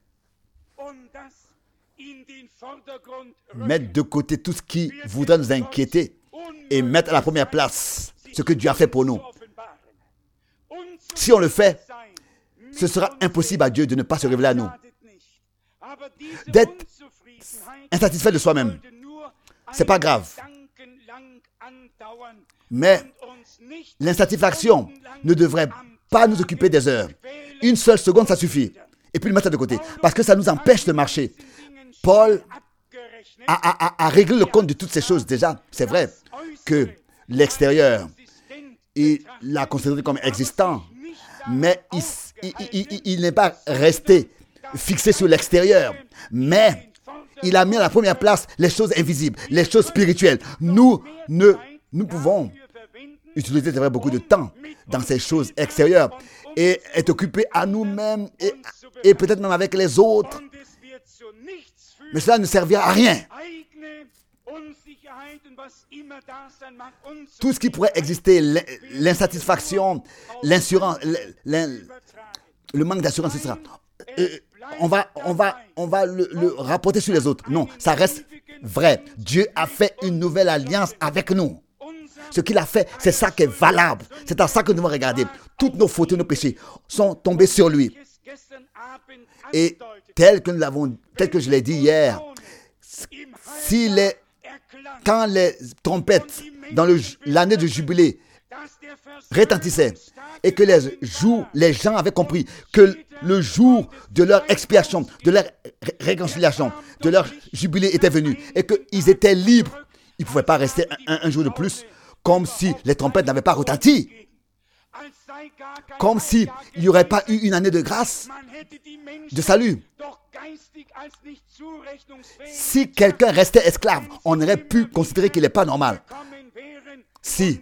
mettre de côté tout ce qui voudrait nous inquiéter et mettre à la première place ce que Dieu a fait pour nous. Si on le fait, ce sera impossible à Dieu de ne pas se révéler à nous. D'être insatisfait de soi-même, c'est pas grave. Mais l'insatisfaction ne devrait pas nous occuper des heures. Une seule seconde, ça suffit. Et puis le mettre de côté. Parce que ça nous empêche de marcher. Paul a réglé le compte de toutes ces choses déjà. C'est vrai que l'extérieur, il l'a considéré comme existant. Mais il n'est pas resté fixé sur l'extérieur. Mais il a mis à la première place les choses invisibles, les choses spirituelles. Nous pouvons utiliser, c'est vrai, beaucoup de temps dans ces choses extérieures et être occupés à nous-mêmes et peut-être même avec les autres. Mais cela ne servira à rien. Tout ce qui pourrait exister, l'insatisfaction, l'insurance, le manque d'assurance, etc. On va le rapporter sur les autres. Non, ça reste vrai. Dieu a fait une nouvelle alliance avec nous. Ce qu'il a fait, c'est ça qui est valable. C'est à ça que nous devons regarder. Toutes nos fautes et nos péchés sont tombés sur lui. Et tel que je l'ai dit hier, quand les trompettes dans l'année de jubilé retentissaient et que les gens avaient compris que le jour de leur expiation, de leur réconciliation, de leur jubilé était venu et qu'ils étaient libres, ils ne pouvaient pas rester un jour de plus comme si les trompettes n'avaient pas retenti. Comme s'il n'y aurait pas eu une année de grâce, de salut. Si quelqu'un restait esclave, on aurait pu considérer qu'il n'est pas normal. Si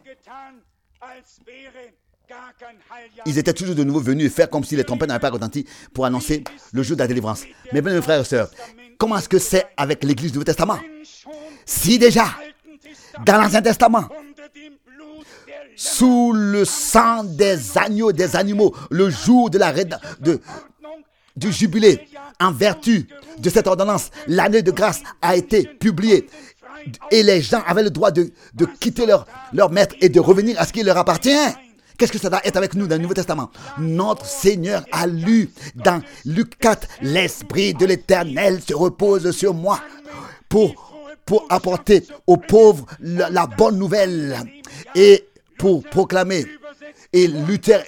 ils étaient toujours de nouveau venus faire comme si les trompettes n'avaient pas retenti pour annoncer le jour de la délivrance. Mais bien, mes frères et sœurs, comment est-ce que c'est avec l'Église du Nouveau Testament? Si déjà, dans l'Ancien Testament, sous le sang des agneaux, des animaux, le jour de du jubilé, en vertu de cette ordonnance, l'année de grâce a été publiée et les gens avaient le droit de quitter leur maître et de revenir à ce qui leur appartient. Qu'est-ce que ça doit être avec nous dans le Nouveau Testament? Notre Seigneur a lu dans Luc 4, « L'Esprit de l'Éternel se repose sur moi pour apporter aux pauvres la bonne nouvelle et pour proclamer. » Et Luther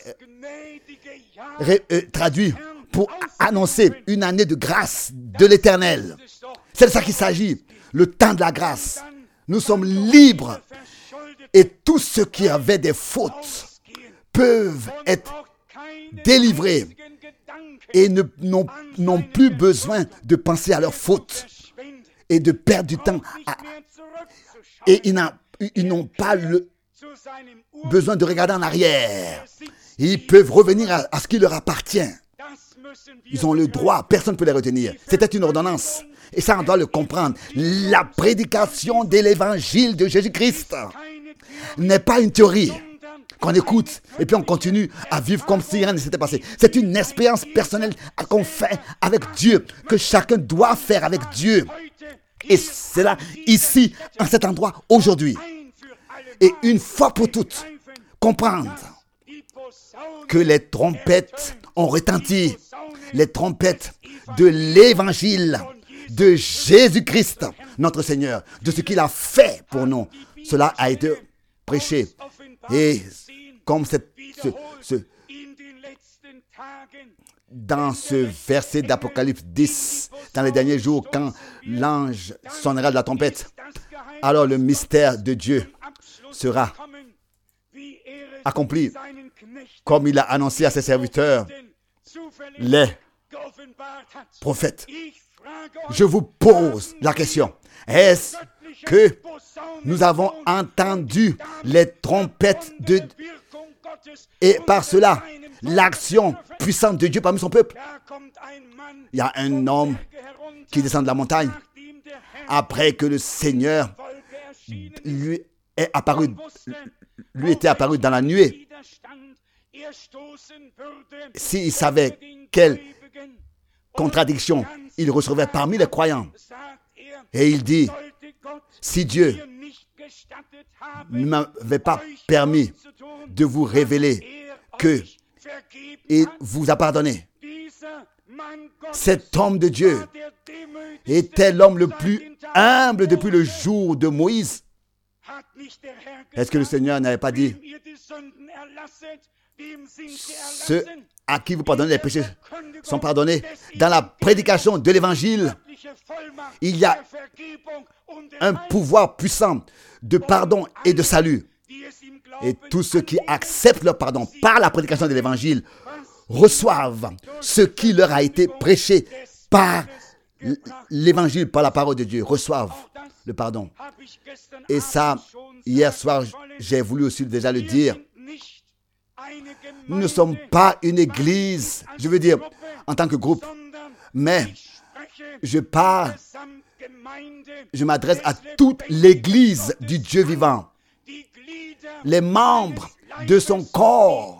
traduit pour annoncer une année de grâce de l'Éternel. C'est de ça qu'il s'agit, le temps de la grâce. Nous sommes libres et tous ceux qui avaient des fautes peuvent être délivrés et n'ont plus besoin de penser à leurs fautes et de perdre du temps. Et ils n'ont pas besoin de regarder en arrière. Ils peuvent revenir à ce qui leur appartient. Ils ont le droit, personne ne peut les retenir. C'était une ordonnance. Et ça, on doit le comprendre. La prédication de l'évangile de Jésus-Christ n'est pas une théorie qu'on écoute et puis on continue à vivre comme si rien ne s'était passé. C'est une expérience personnelle qu'on fait avec Dieu, que chacun doit faire avec Dieu. Et c'est là, ici, en cet endroit, aujourd'hui. Et une fois pour toutes, comprendre que les trompettes ont retenti, les trompettes de l'évangile de Jésus-Christ, notre Seigneur, de ce qu'il a fait pour nous. Cela a été prêché. Et comme dans ce verset d'Apocalypse 10, dans les derniers jours, quand l'ange sonnera de la trompette, alors le mystère de Dieu sera accompli comme il a annoncé à ses serviteurs, les prophètes. Je vous pose la question, est-ce que nous avons entendu les trompettes et par cela l'action puissante de Dieu parmi son peuple? Il y a un homme qui descend de la montagne après que le Seigneur lui était apparu dans la nuée. S'il savait quelle contradiction il recevait parmi les croyants, et il dit, si Dieu ne m'avait pas permis de vous révéler que il vous a pardonné, cet homme de Dieu était l'homme le plus humble depuis le jour de Moïse. Est-ce que le Seigneur n'avait pas dit, ceux à qui vous pardonnez les péchés sont pardonnés? Dans la prédication de l'évangile, il y a un pouvoir puissant de pardon et de salut. Et tous ceux qui acceptent leur pardon par la prédication de l'évangile reçoivent ce qui leur a été prêché par l'évangile, par la parole de Dieu, reçoivent le pardon. Et ça, hier soir, j'ai voulu aussi déjà le dire. Nous ne sommes pas une église, je veux dire, en tant que groupe, mais je parle, je m'adresse à toute l'Église du Dieu vivant, les membres de son corps,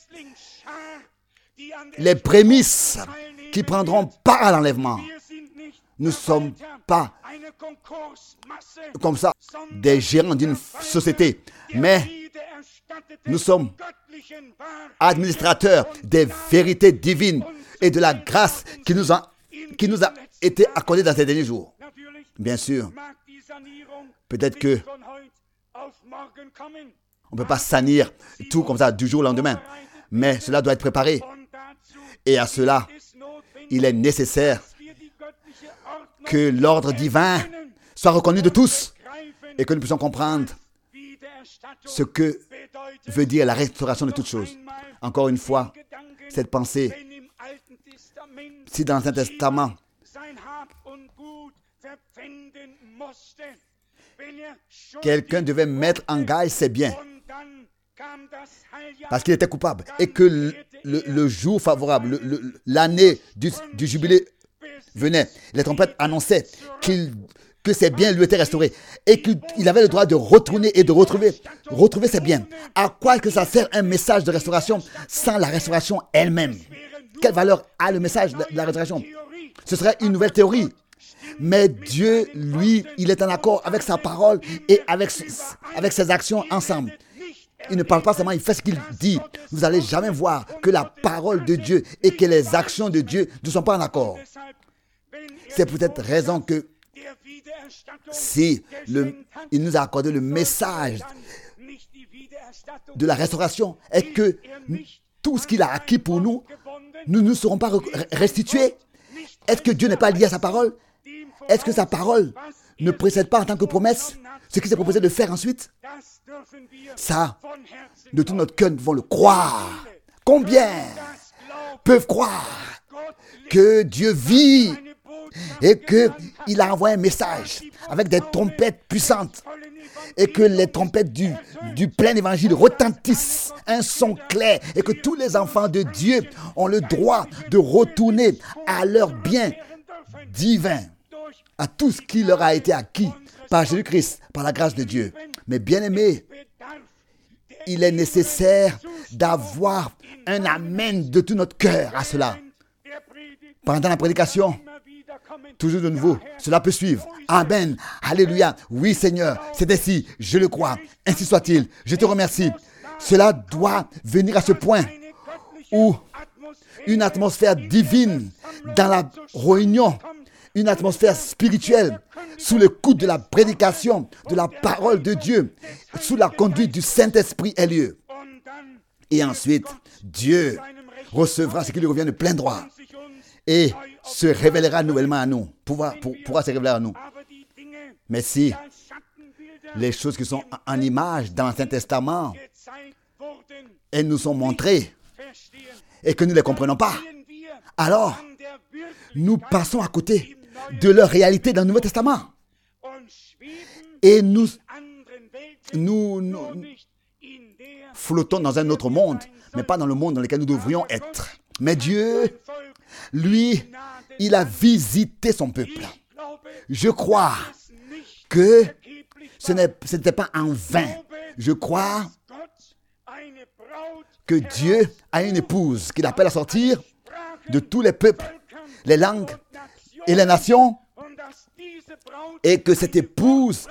les prémices qui prendront part à l'enlèvement. Nous ne sommes pas comme ça des gérants d'une société, mais nous sommes administrateurs des vérités divines et de la grâce qui nous a été accordée dans ces derniers jours. Bien sûr, peut-être que on ne peut pas salir tout comme ça du jour au lendemain, mais cela doit être préparé. Et à cela, il est nécessaire que l'ordre divin soit reconnu de tous et que nous puissions comprendre ce que veut dire la restauration de toutes choses. Encore une fois, cette pensée, si dans l'Ancien Testament, quelqu'un devait mettre en gage ses biens parce qu'il était coupable et que le jour favorable, l'année du jubilé venait, les trompettes annonçaient que ses biens lui étaient restaurés et qu'il avait le droit de retourner et de retrouver ses biens. À quoi est-ce que ça sert un message de restauration sans la restauration elle-même? Quelle valeur a le message de la restauration? Ce serait une nouvelle théorie. Mais Dieu, lui, il est en accord avec sa parole et avec ses actions ensemble. Il ne parle pas seulement, il fait ce qu'il dit. Vous n'allez jamais voir que la parole de Dieu et que les actions de Dieu ne sont pas en accord. C'est pour cette raison que si il nous a accordé le message de la restauration et que tout ce qu'il a acquis pour nous, nous ne serons pas restitués. Est-ce que Dieu n'est pas lié à sa parole? Est-ce que sa parole ne précède pas en tant que promesse ce qu'il s'est proposé de faire ensuite? Ça, de tout notre cœur, nous devons le croire. Combien peuvent croire que Dieu vit et qu'il a envoyé un message avec des trompettes puissantes et que les trompettes du plein évangile retentissent, un son clair et que tous les enfants de Dieu ont le droit de retourner à leur bien divin, à tout ce qui leur a été acquis par Jésus-Christ, par la grâce de Dieu. Mais bien aimé, il est nécessaire d'avoir un amen de tout notre cœur à cela. Pendant la prédication, toujours de nouveau, cela peut suivre. Amen. Alléluia. Oui, Seigneur, c'est ainsi. Je le crois. Ainsi soit-il. Je te remercie. Cela doit venir à ce point où une atmosphère divine dans la réunion, une atmosphère spirituelle, sous le coup de la prédication, de la parole de Dieu, sous la conduite du Saint-Esprit ait lieu. Et ensuite, Dieu recevra ce qui lui revient de plein droit et se révélera nouvellement à nous, pourra se révéler à nous. Mais si les choses qui sont en image dans l'Ancien Testament, elles nous sont montrées et que nous ne les comprenons pas, alors nous passons à côté de leur réalité dans le Nouveau Testament. Et nous flottons dans un autre monde, mais pas dans le monde dans lequel nous devrions être. Mais Dieu, lui, il a visité son peuple. Je crois que ce n'était pas en vain. Je crois que Dieu a une épouse qu'il appelle à sortir de tous les peuples, les langues et les nations, et que cette épouse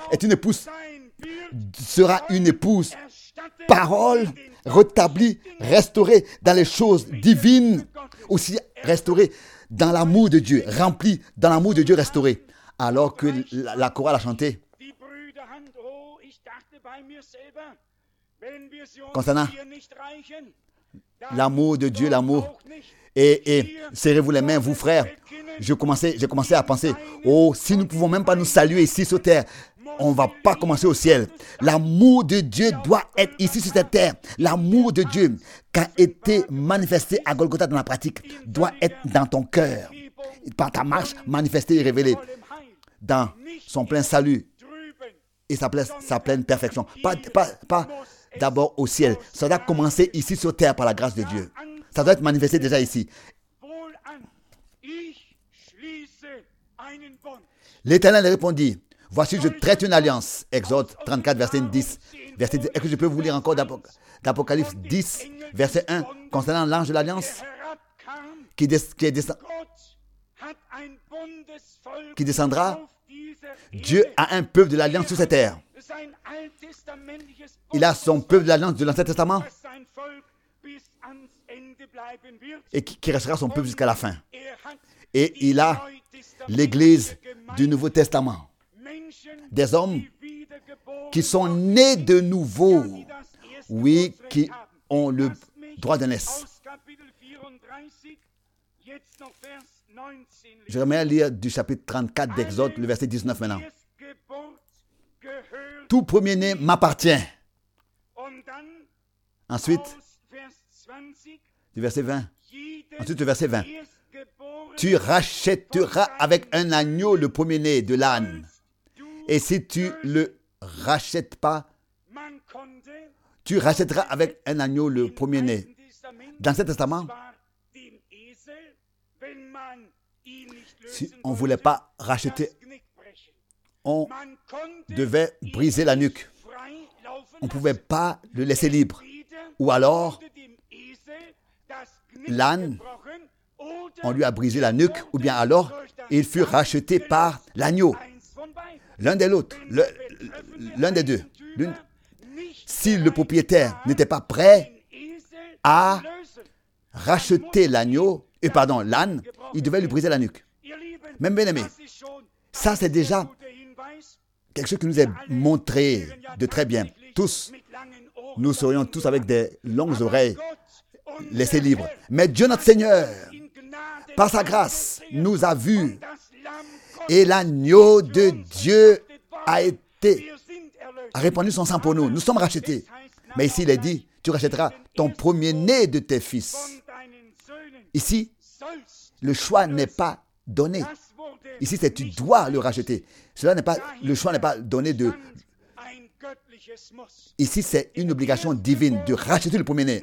sera une épouse parole, rétablie, restaurée dans les choses divines, aussi restaurée dans l'amour de Dieu, remplie dans l'amour de Dieu restauré. Alors que la chorale a chanté concernant l'amour de Dieu, l'amour. Et serrez-vous les mains, vous frères. J'ai commencé à penser, si nous ne pouvons même pas nous saluer ici sur terre, on ne va pas commencer au ciel. L'amour de Dieu doit être ici sur cette terre. L'amour de Dieu qui a été manifesté à Golgotha dans la pratique doit être dans ton cœur. Par ta marche, manifesté et révélé dans son plein salut et sa pleine perfection. Pas d'abord au ciel. Ça doit commencer ici sur terre par la grâce de Dieu. Ça doit être manifesté déjà ici. L'Éternel répondit, voici, je traite une alliance. Exode 34, verset 10. Verset 10. Est-ce que je peux vous lire encore d'Apocalypse 10, verset 1, concernant l'ange de l'alliance qui descendra? Dieu a un peuple de l'alliance sur cette terre. Il a son peuple de l'alliance de l'Ancien Testament et qui restera son peuple jusqu'à la fin. Et il a l'Église du Nouveau Testament. Des hommes qui sont nés de nouveau, oui, qui ont le droit de naissance. J'aimerais lire du chapitre 34 d'Exode, le verset 19 maintenant. Tout premier-né m'appartient. Ensuite, du verset 20. Ensuite, le verset 20. Tu rachèteras avec un agneau le premier-né de l'âne. Et si tu le rachètes pas, tu rachèteras avec un agneau le premier-né. Dans l'Ancien Testament, si on ne voulait pas racheter, on devait briser la nuque. On ne pouvait pas le laisser libre. Ou alors, l'âne, on lui a brisé la nuque, ou bien alors, il fut racheté par l'agneau. L'un des l'autre, l'un des deux. Si le propriétaire n'était pas prêt à racheter l'âne, il devait lui briser la nuque. Même bien aimé, ça c'est déjà quelque chose qui nous est montré de très bien. Tous, nous serions tous avec des longues oreilles laissés libres. Mais Dieu notre Seigneur, par sa grâce, nous a vus et l'agneau de Dieu a répandu son sang pour nous. Nous sommes rachetés. Mais ici, il est dit, tu rachèteras ton premier-né de tes fils. Ici, le choix n'est pas donné. Ici, c'est tu dois le racheter. Le choix n'est pas donné de... Ici, c'est une obligation divine de racheter le premier-né.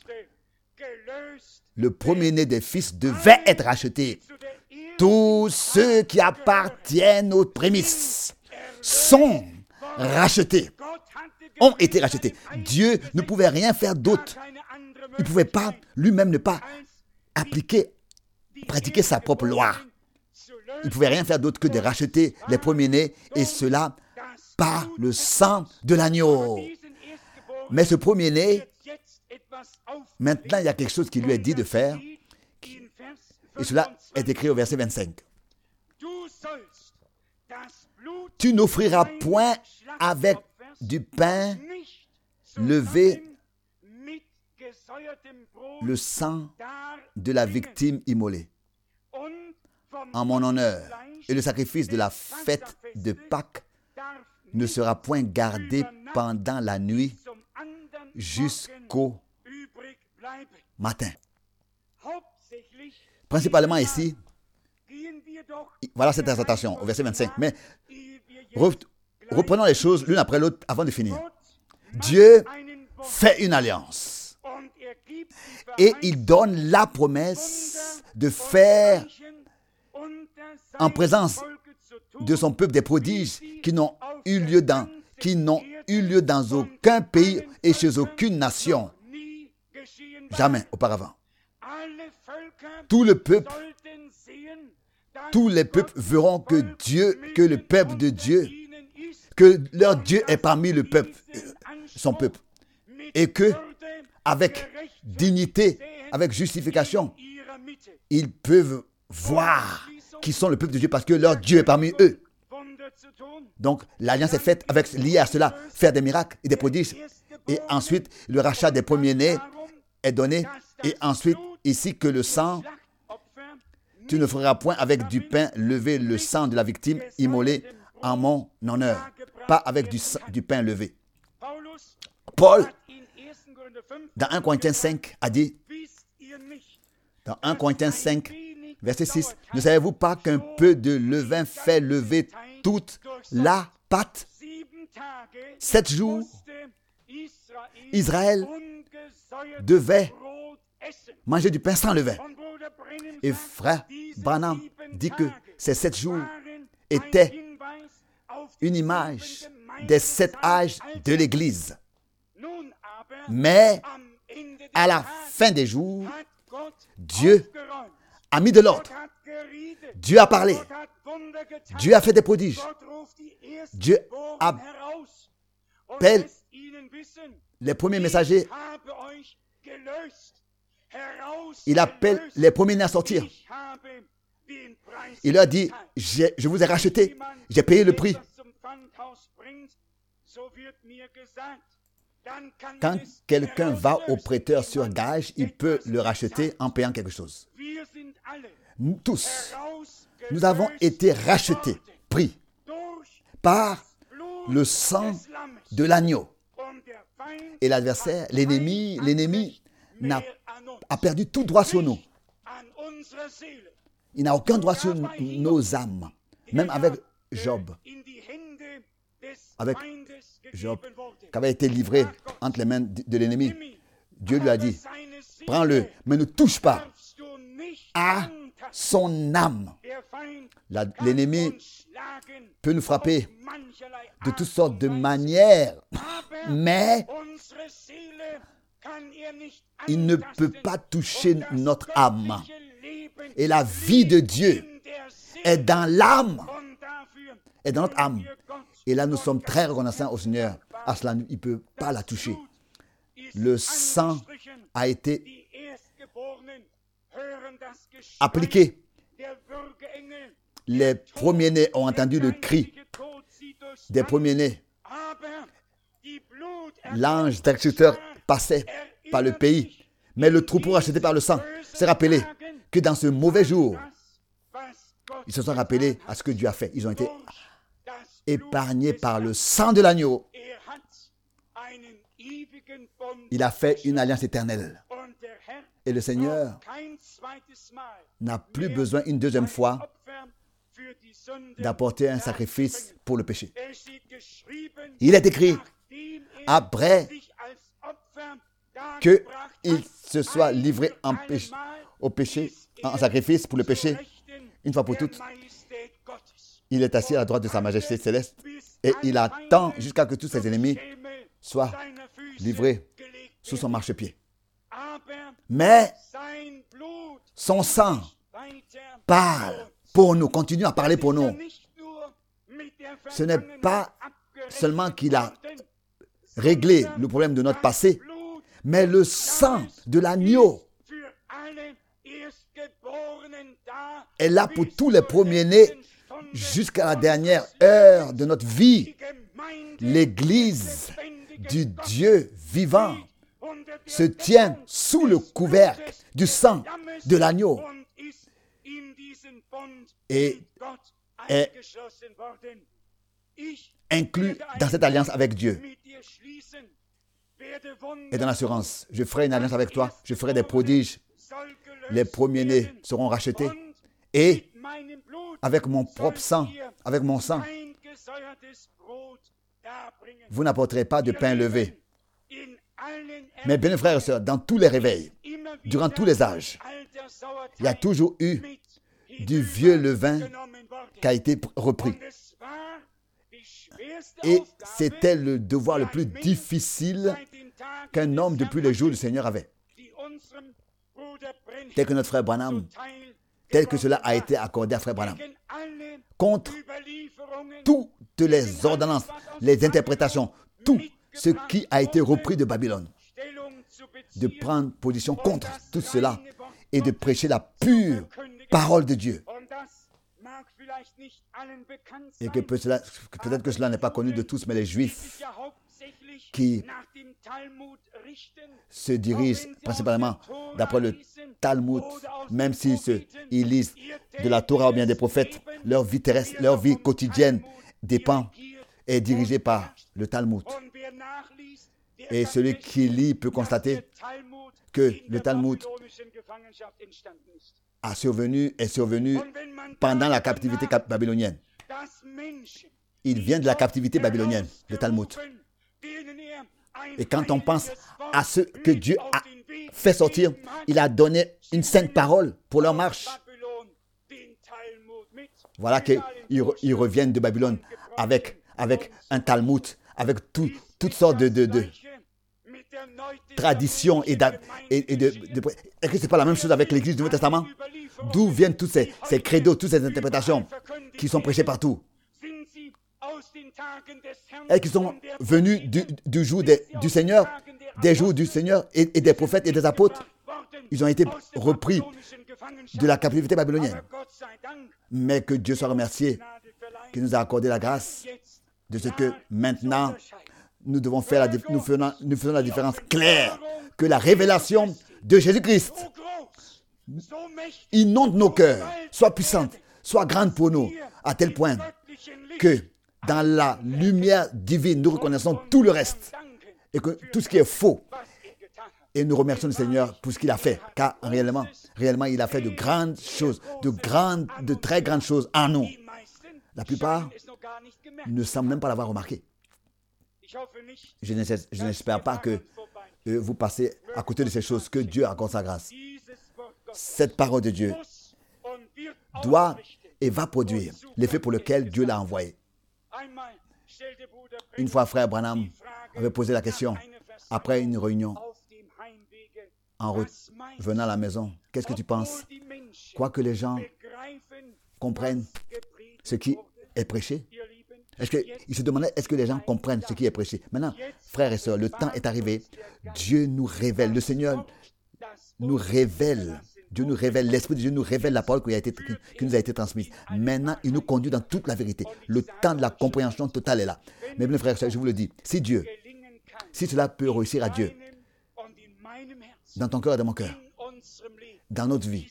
Le premier-né des fils devait être racheté. Tous ceux qui appartiennent aux prémices sont rachetés, ont été rachetés. Dieu ne pouvait rien faire d'autre. Il ne pouvait pas, lui-même, ne pas pratiquer sa propre loi. Il ne pouvait rien faire d'autre que de racheter les premiers-nés, et cela par le sang de l'agneau. Mais ce premier-né, maintenant, il y a quelque chose qui lui est dit de faire, et cela est écrit au verset 25. Tu n'offriras point avec du pain levé le sang de la victime immolée en mon honneur, et le sacrifice de la fête de Pâques ne sera point gardé pendant la nuit jusqu'au matin. Principalement ici, voilà cette exhortation au verset 25. Mais reprenons les choses l'une après l'autre avant de finir. Dieu fait une alliance et il donne la promesse de faire en présence de son peuple des prodiges qui n'ont eu lieu dans aucun pays et chez aucune nation. Jamais auparavant. Tous les peuples verront que le peuple de Dieu, que leur Dieu est parmi le peuple, son peuple, et que avec dignité, avec justification, ils peuvent voir qui sont le peuple de Dieu parce que leur Dieu est parmi eux. Donc l'alliance est faite liée à cela, faire des miracles et des prodiges, et ensuite le rachat des premiers-nés est donné, et ensuite ici que le sang, tu ne feras point avec du pain levé le sang de la victime immolée en mon honneur, pas avec du pain levé. Paul, dans 1 Corinthiens 5, a dit, dans 1 Corinthiens 5, verset 6, ne savez-vous pas qu'un peu de levain fait lever toute la pâte? 7 jours, Israël devait manger du pain sans levain. Et frère Branham dit que ces 7 jours était une image des 7 âges de l'Église. Mais à la fin des jours, Dieu a mis de l'ordre. Dieu a parlé. Dieu a fait des prodiges. Dieu appelle les premiers messagers. Il appelle les premiers à sortir. Il leur dit, je vous ai racheté, j'ai payé le prix. Quand quelqu'un va au prêteur sur gage, il peut le racheter en payant quelque chose. Nous tous, nous avons été rachetés, pris par le sang de l'agneau. Et l'adversaire, l'ennemi a perdu tout droit sur nous. Il n'a aucun droit sur nos âmes. Même avec Job. Avec Job, qui avait été livré entre les mains de l'ennemi. Dieu lui a dit, prends-le, mais ne touche pas à son âme. L'ennemi peut nous frapper de toutes sortes de manières, mais il ne peut pas toucher notre âme. Et la vie de Dieu est dans l'âme, est dans notre âme. Et là, nous sommes très reconnaissants au Seigneur. À cela, il ne peut pas la toucher. Le sang a été appliqué. Les premiers-nés ont entendu le cri des premiers-nés. L'ange destructeur passait par le pays, mais le troupeau racheté par le sang s'est rappelé que dans ce mauvais jour, ils se sont rappelés à ce que Dieu a fait. Ils ont été épargnés par le sang de l'agneau. Il a fait une alliance éternelle. Et le Seigneur n'a plus besoin une deuxième fois d'apporter un sacrifice pour le péché. Il est écrit, après qu'il se soit livré au péché, en sacrifice pour le péché, une fois pour toutes, il est assis à la droite de sa majesté céleste et il attend jusqu'à que tous ses ennemis soient livrés sous son marchepied. Mais son sang parle pour nous, continue à parler pour nous. Ce n'est pas seulement qu'il a réglé le problème de notre passé, mais le sang de l'agneau est là pour tous les premiers-nés jusqu'à la dernière heure de notre vie. L'Église du Dieu vivant se tient sous le couvercle du sang de l'agneau et est inclus dans cette alliance avec Dieu. Et dans l'assurance, je ferai une alliance avec toi, je ferai des prodiges, les premiers-nés seront rachetés et avec mon propre sang, avec mon sang, vous n'apporterez pas de pain levé. Mais bien frères et sœurs, dans tous les réveils, durant tous les âges, il y a toujours eu du vieux levain qui a été repris. Et c'était le devoir le plus difficile qu'un homme depuis les jours du Seigneur avait. Tel que notre frère Branham, tel que cela a été accordé à frère Branham. Contre toutes les ordonnances, les interprétations, tout ce qui a été repris de Babylone. De prendre position contre tout cela et de prêcher la pure parole de Dieu. Et que peut-être que cela n'est pas connu de tous, mais les Juifs qui se dirigent principalement d'après le Talmud, même s'ils lisent de la Torah ou bien des prophètes, leur vie terrestre, leur vie quotidienne est dirigée par le Talmud. Et celui qui lit peut constater que le Talmud est survenu pendant la captivité babylonienne. Il vient de la captivité babylonienne, le Talmud. Et quand on pense à ce que Dieu a fait sortir, il a donné une sainte parole pour leur marche. Voilà que ils reviennent de Babylone avec un Talmud, avec toutes sortes de traditions est-ce que ce n'est pas la même chose avec l'Église du Nouveau Testament? D'où viennent tous ces credos, toutes ces interprétations qui sont prêchées partout? Est-ce qu'ils sont venus du jour du Seigneur, des jours du Seigneur et des prophètes et des apôtres? Ils ont été repris de la captivité babylonienne. Mais que Dieu soit remercié, qu'il nous a accordé la grâce de ce que maintenant, nous devons faire nous faisons la différence claire, que la révélation de Jésus-Christ inonde nos cœurs, soit puissante, soit grande pour nous, à tel point que dans la lumière divine, nous reconnaissons tout le reste et que tout ce qui est faux. Et nous remercions le Seigneur pour ce qu'il a fait, car réellement, il a fait de grandes choses, de très grandes choses en nous. La plupart ne semblent même pas l'avoir remarqué. Je n'espère pas que vous passez à côté de ces choses, que Dieu accorde sa grâce. Cette parole de Dieu doit et va produire l'effet pour lequel Dieu l'a envoyé. Une fois, frère Branham avait posé la question, après une réunion, en revenant à la maison, qu'est-ce que tu penses? Quoi que les gens comprennent ce qui est prêché? Il se demandait, est-ce que les gens comprennent ce qui est prêché? Maintenant, frères et sœurs, le temps est arrivé. Dieu nous révèle, le Seigneur nous révèle. Dieu nous révèle, l'Esprit de Dieu nous révèle la parole qui nous a été transmise. Maintenant, il nous conduit dans toute la vérité. Le temps de la compréhension totale est là. Mais bien, frères et sœurs, je vous le dis, si cela peut réussir à Dieu, dans ton cœur et dans mon cœur, dans notre vie,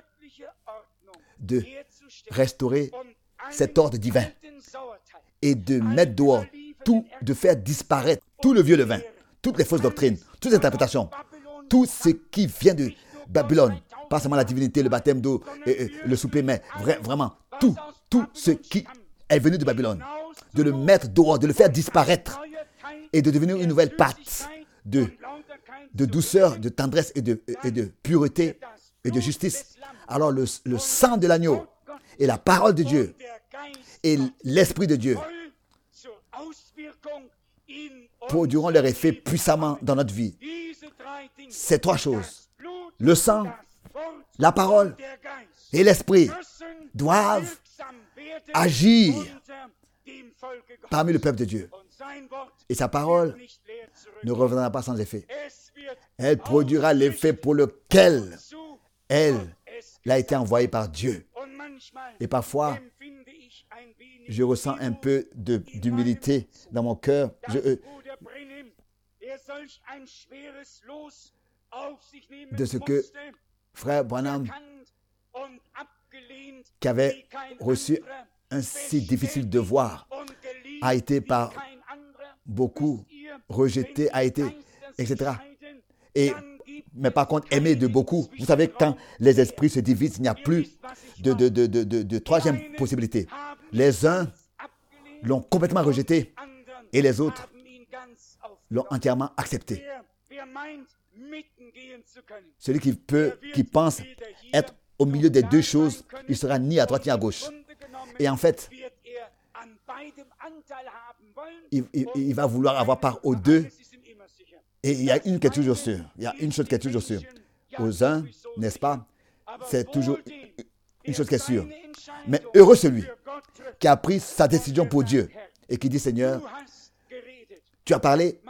de restaurer cet ordre divin et de mettre dehors de faire disparaître tout le vieux levain, toutes les fausses doctrines, toutes les interprétations, tout ce qui vient de Babylone, pas seulement la divinité, le baptême d'eau, le souper, mais vraiment tout ce qui est venu de Babylone, de le mettre dehors, de le faire disparaître et de devenir une nouvelle pâte de douceur, de tendresse et de pureté et de justice. Alors le sang de l'agneau et la parole de Dieu et l'Esprit de Dieu produiront leur effet puissamment dans notre vie. Ces trois choses, le sang, la parole et l'Esprit, doivent agir parmi le peuple de Dieu. Et sa parole ne reviendra pas sans effet. Elle produira l'effet pour lequel elle a été envoyée par Dieu. Et parfois, je ressens un peu d'humilité dans mon cœur. De ce que frère Branham, qui avait reçu un si difficile devoir, a été par beaucoup rejeté, etc. Mais par contre, aimé de beaucoup. Vous savez, quand les esprits se divisent, il n'y a plus de troisième possibilité. Les uns l'ont complètement rejeté et les autres l'ont entièrement accepté. Celui qui pense être au milieu des deux choses, il sera ni à droite ni à gauche. Et en fait, il va vouloir avoir part aux deux. Et il y a une qui est toujours sûre. Il y a une chose qui est toujours sûre. Aux uns, n'est-ce pas? C'est toujours une chose qui est sûre. Mais heureux celui qui a pris sa décision pour Dieu et qui dit, Seigneur, tu as parlé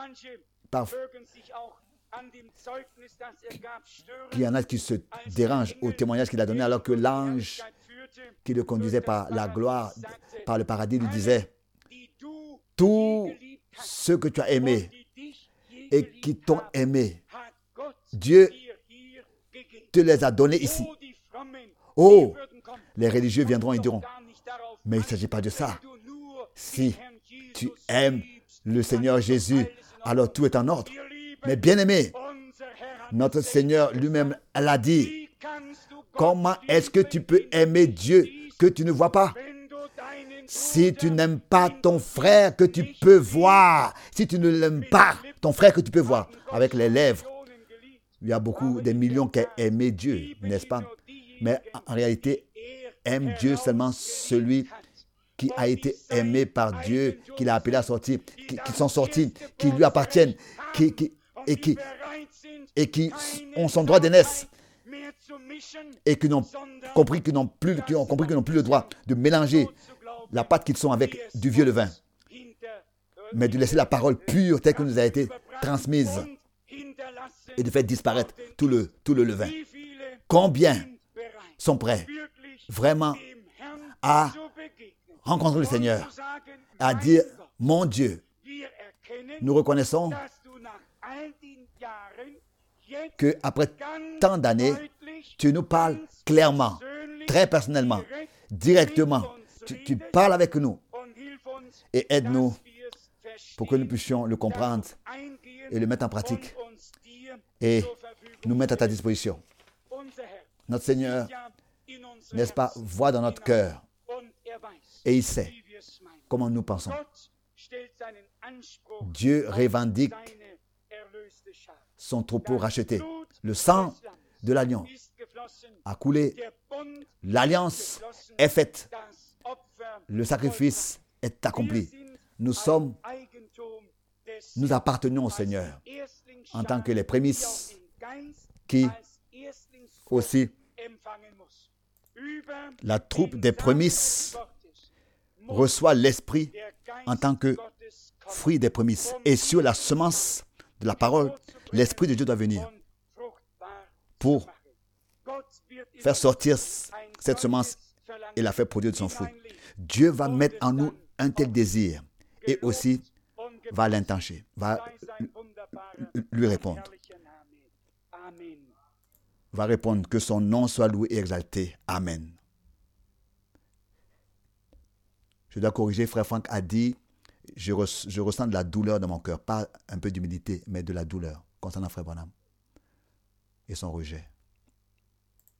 qu'il y en a qui se dérangent au témoignage qu'il a donné alors que l'ange qui le conduisait par la gloire, par le paradis, lui disait, tous ceux que tu as aimés et qui t'ont aimé, Dieu te les a donnés ici. Oh, les religieux viendront et diront, mais il ne s'agit pas de ça. Si tu aimes le Seigneur Jésus, alors tout est en ordre. Mais bien aimé, notre Seigneur lui-même l'a dit. Comment est-ce que tu peux aimer Dieu que tu ne vois pas? Si tu n'aimes pas ton frère que tu peux voir, si tu ne l'aimes pas, ton frère que tu peux voir avec les lèvres, il y a des millions qui ont aimé Dieu, n'est-ce pas? Mais en réalité, aime Dieu seulement celui qui a été aimé par Dieu, qu'il a appelé à sortir, qui sont sortis, qui lui appartiennent, et qui ont son droit d'aînesse, et qui ont compris qu'ils n'ont plus le droit de mélanger la pâte qu'ils sont avec du vieux levain, mais de laisser la parole pure telle que nous a été transmise et de faire disparaître tout le levain. Combien sont prêts vraiment à rencontrer le Seigneur, à dire, mon Dieu, nous reconnaissons qu'après tant d'années, tu nous parles clairement, très personnellement, directement. Tu parles avec nous et aide-nous pour que nous puissions le comprendre et le mettre en pratique et nous mettre à ta disposition. Notre Seigneur, n'est-ce pas, voit dans notre cœur et il sait comment nous pensons. Dieu revendique son troupeau racheté. Le sang de l'agneau a coulé. L'alliance est faite. Le sacrifice est accompli. Nous appartenons au Seigneur en tant que les prémices qui aussi, la troupe des prémices reçoit l'Esprit en tant que fruit des prémices. Et sur la semence de la parole, l'Esprit de Dieu doit venir pour faire sortir cette semence et la faire produire de son fruit. Dieu va mettre en nous un tel désir et aussi va l'intencher, va lui répondre. Va répondre que son nom soit loué et exalté. Amen. Je dois corriger, frère Franck a dit, je ressens de la douleur dans mon cœur, pas un peu d'humilité, mais de la douleur concernant frère Branham et son rejet.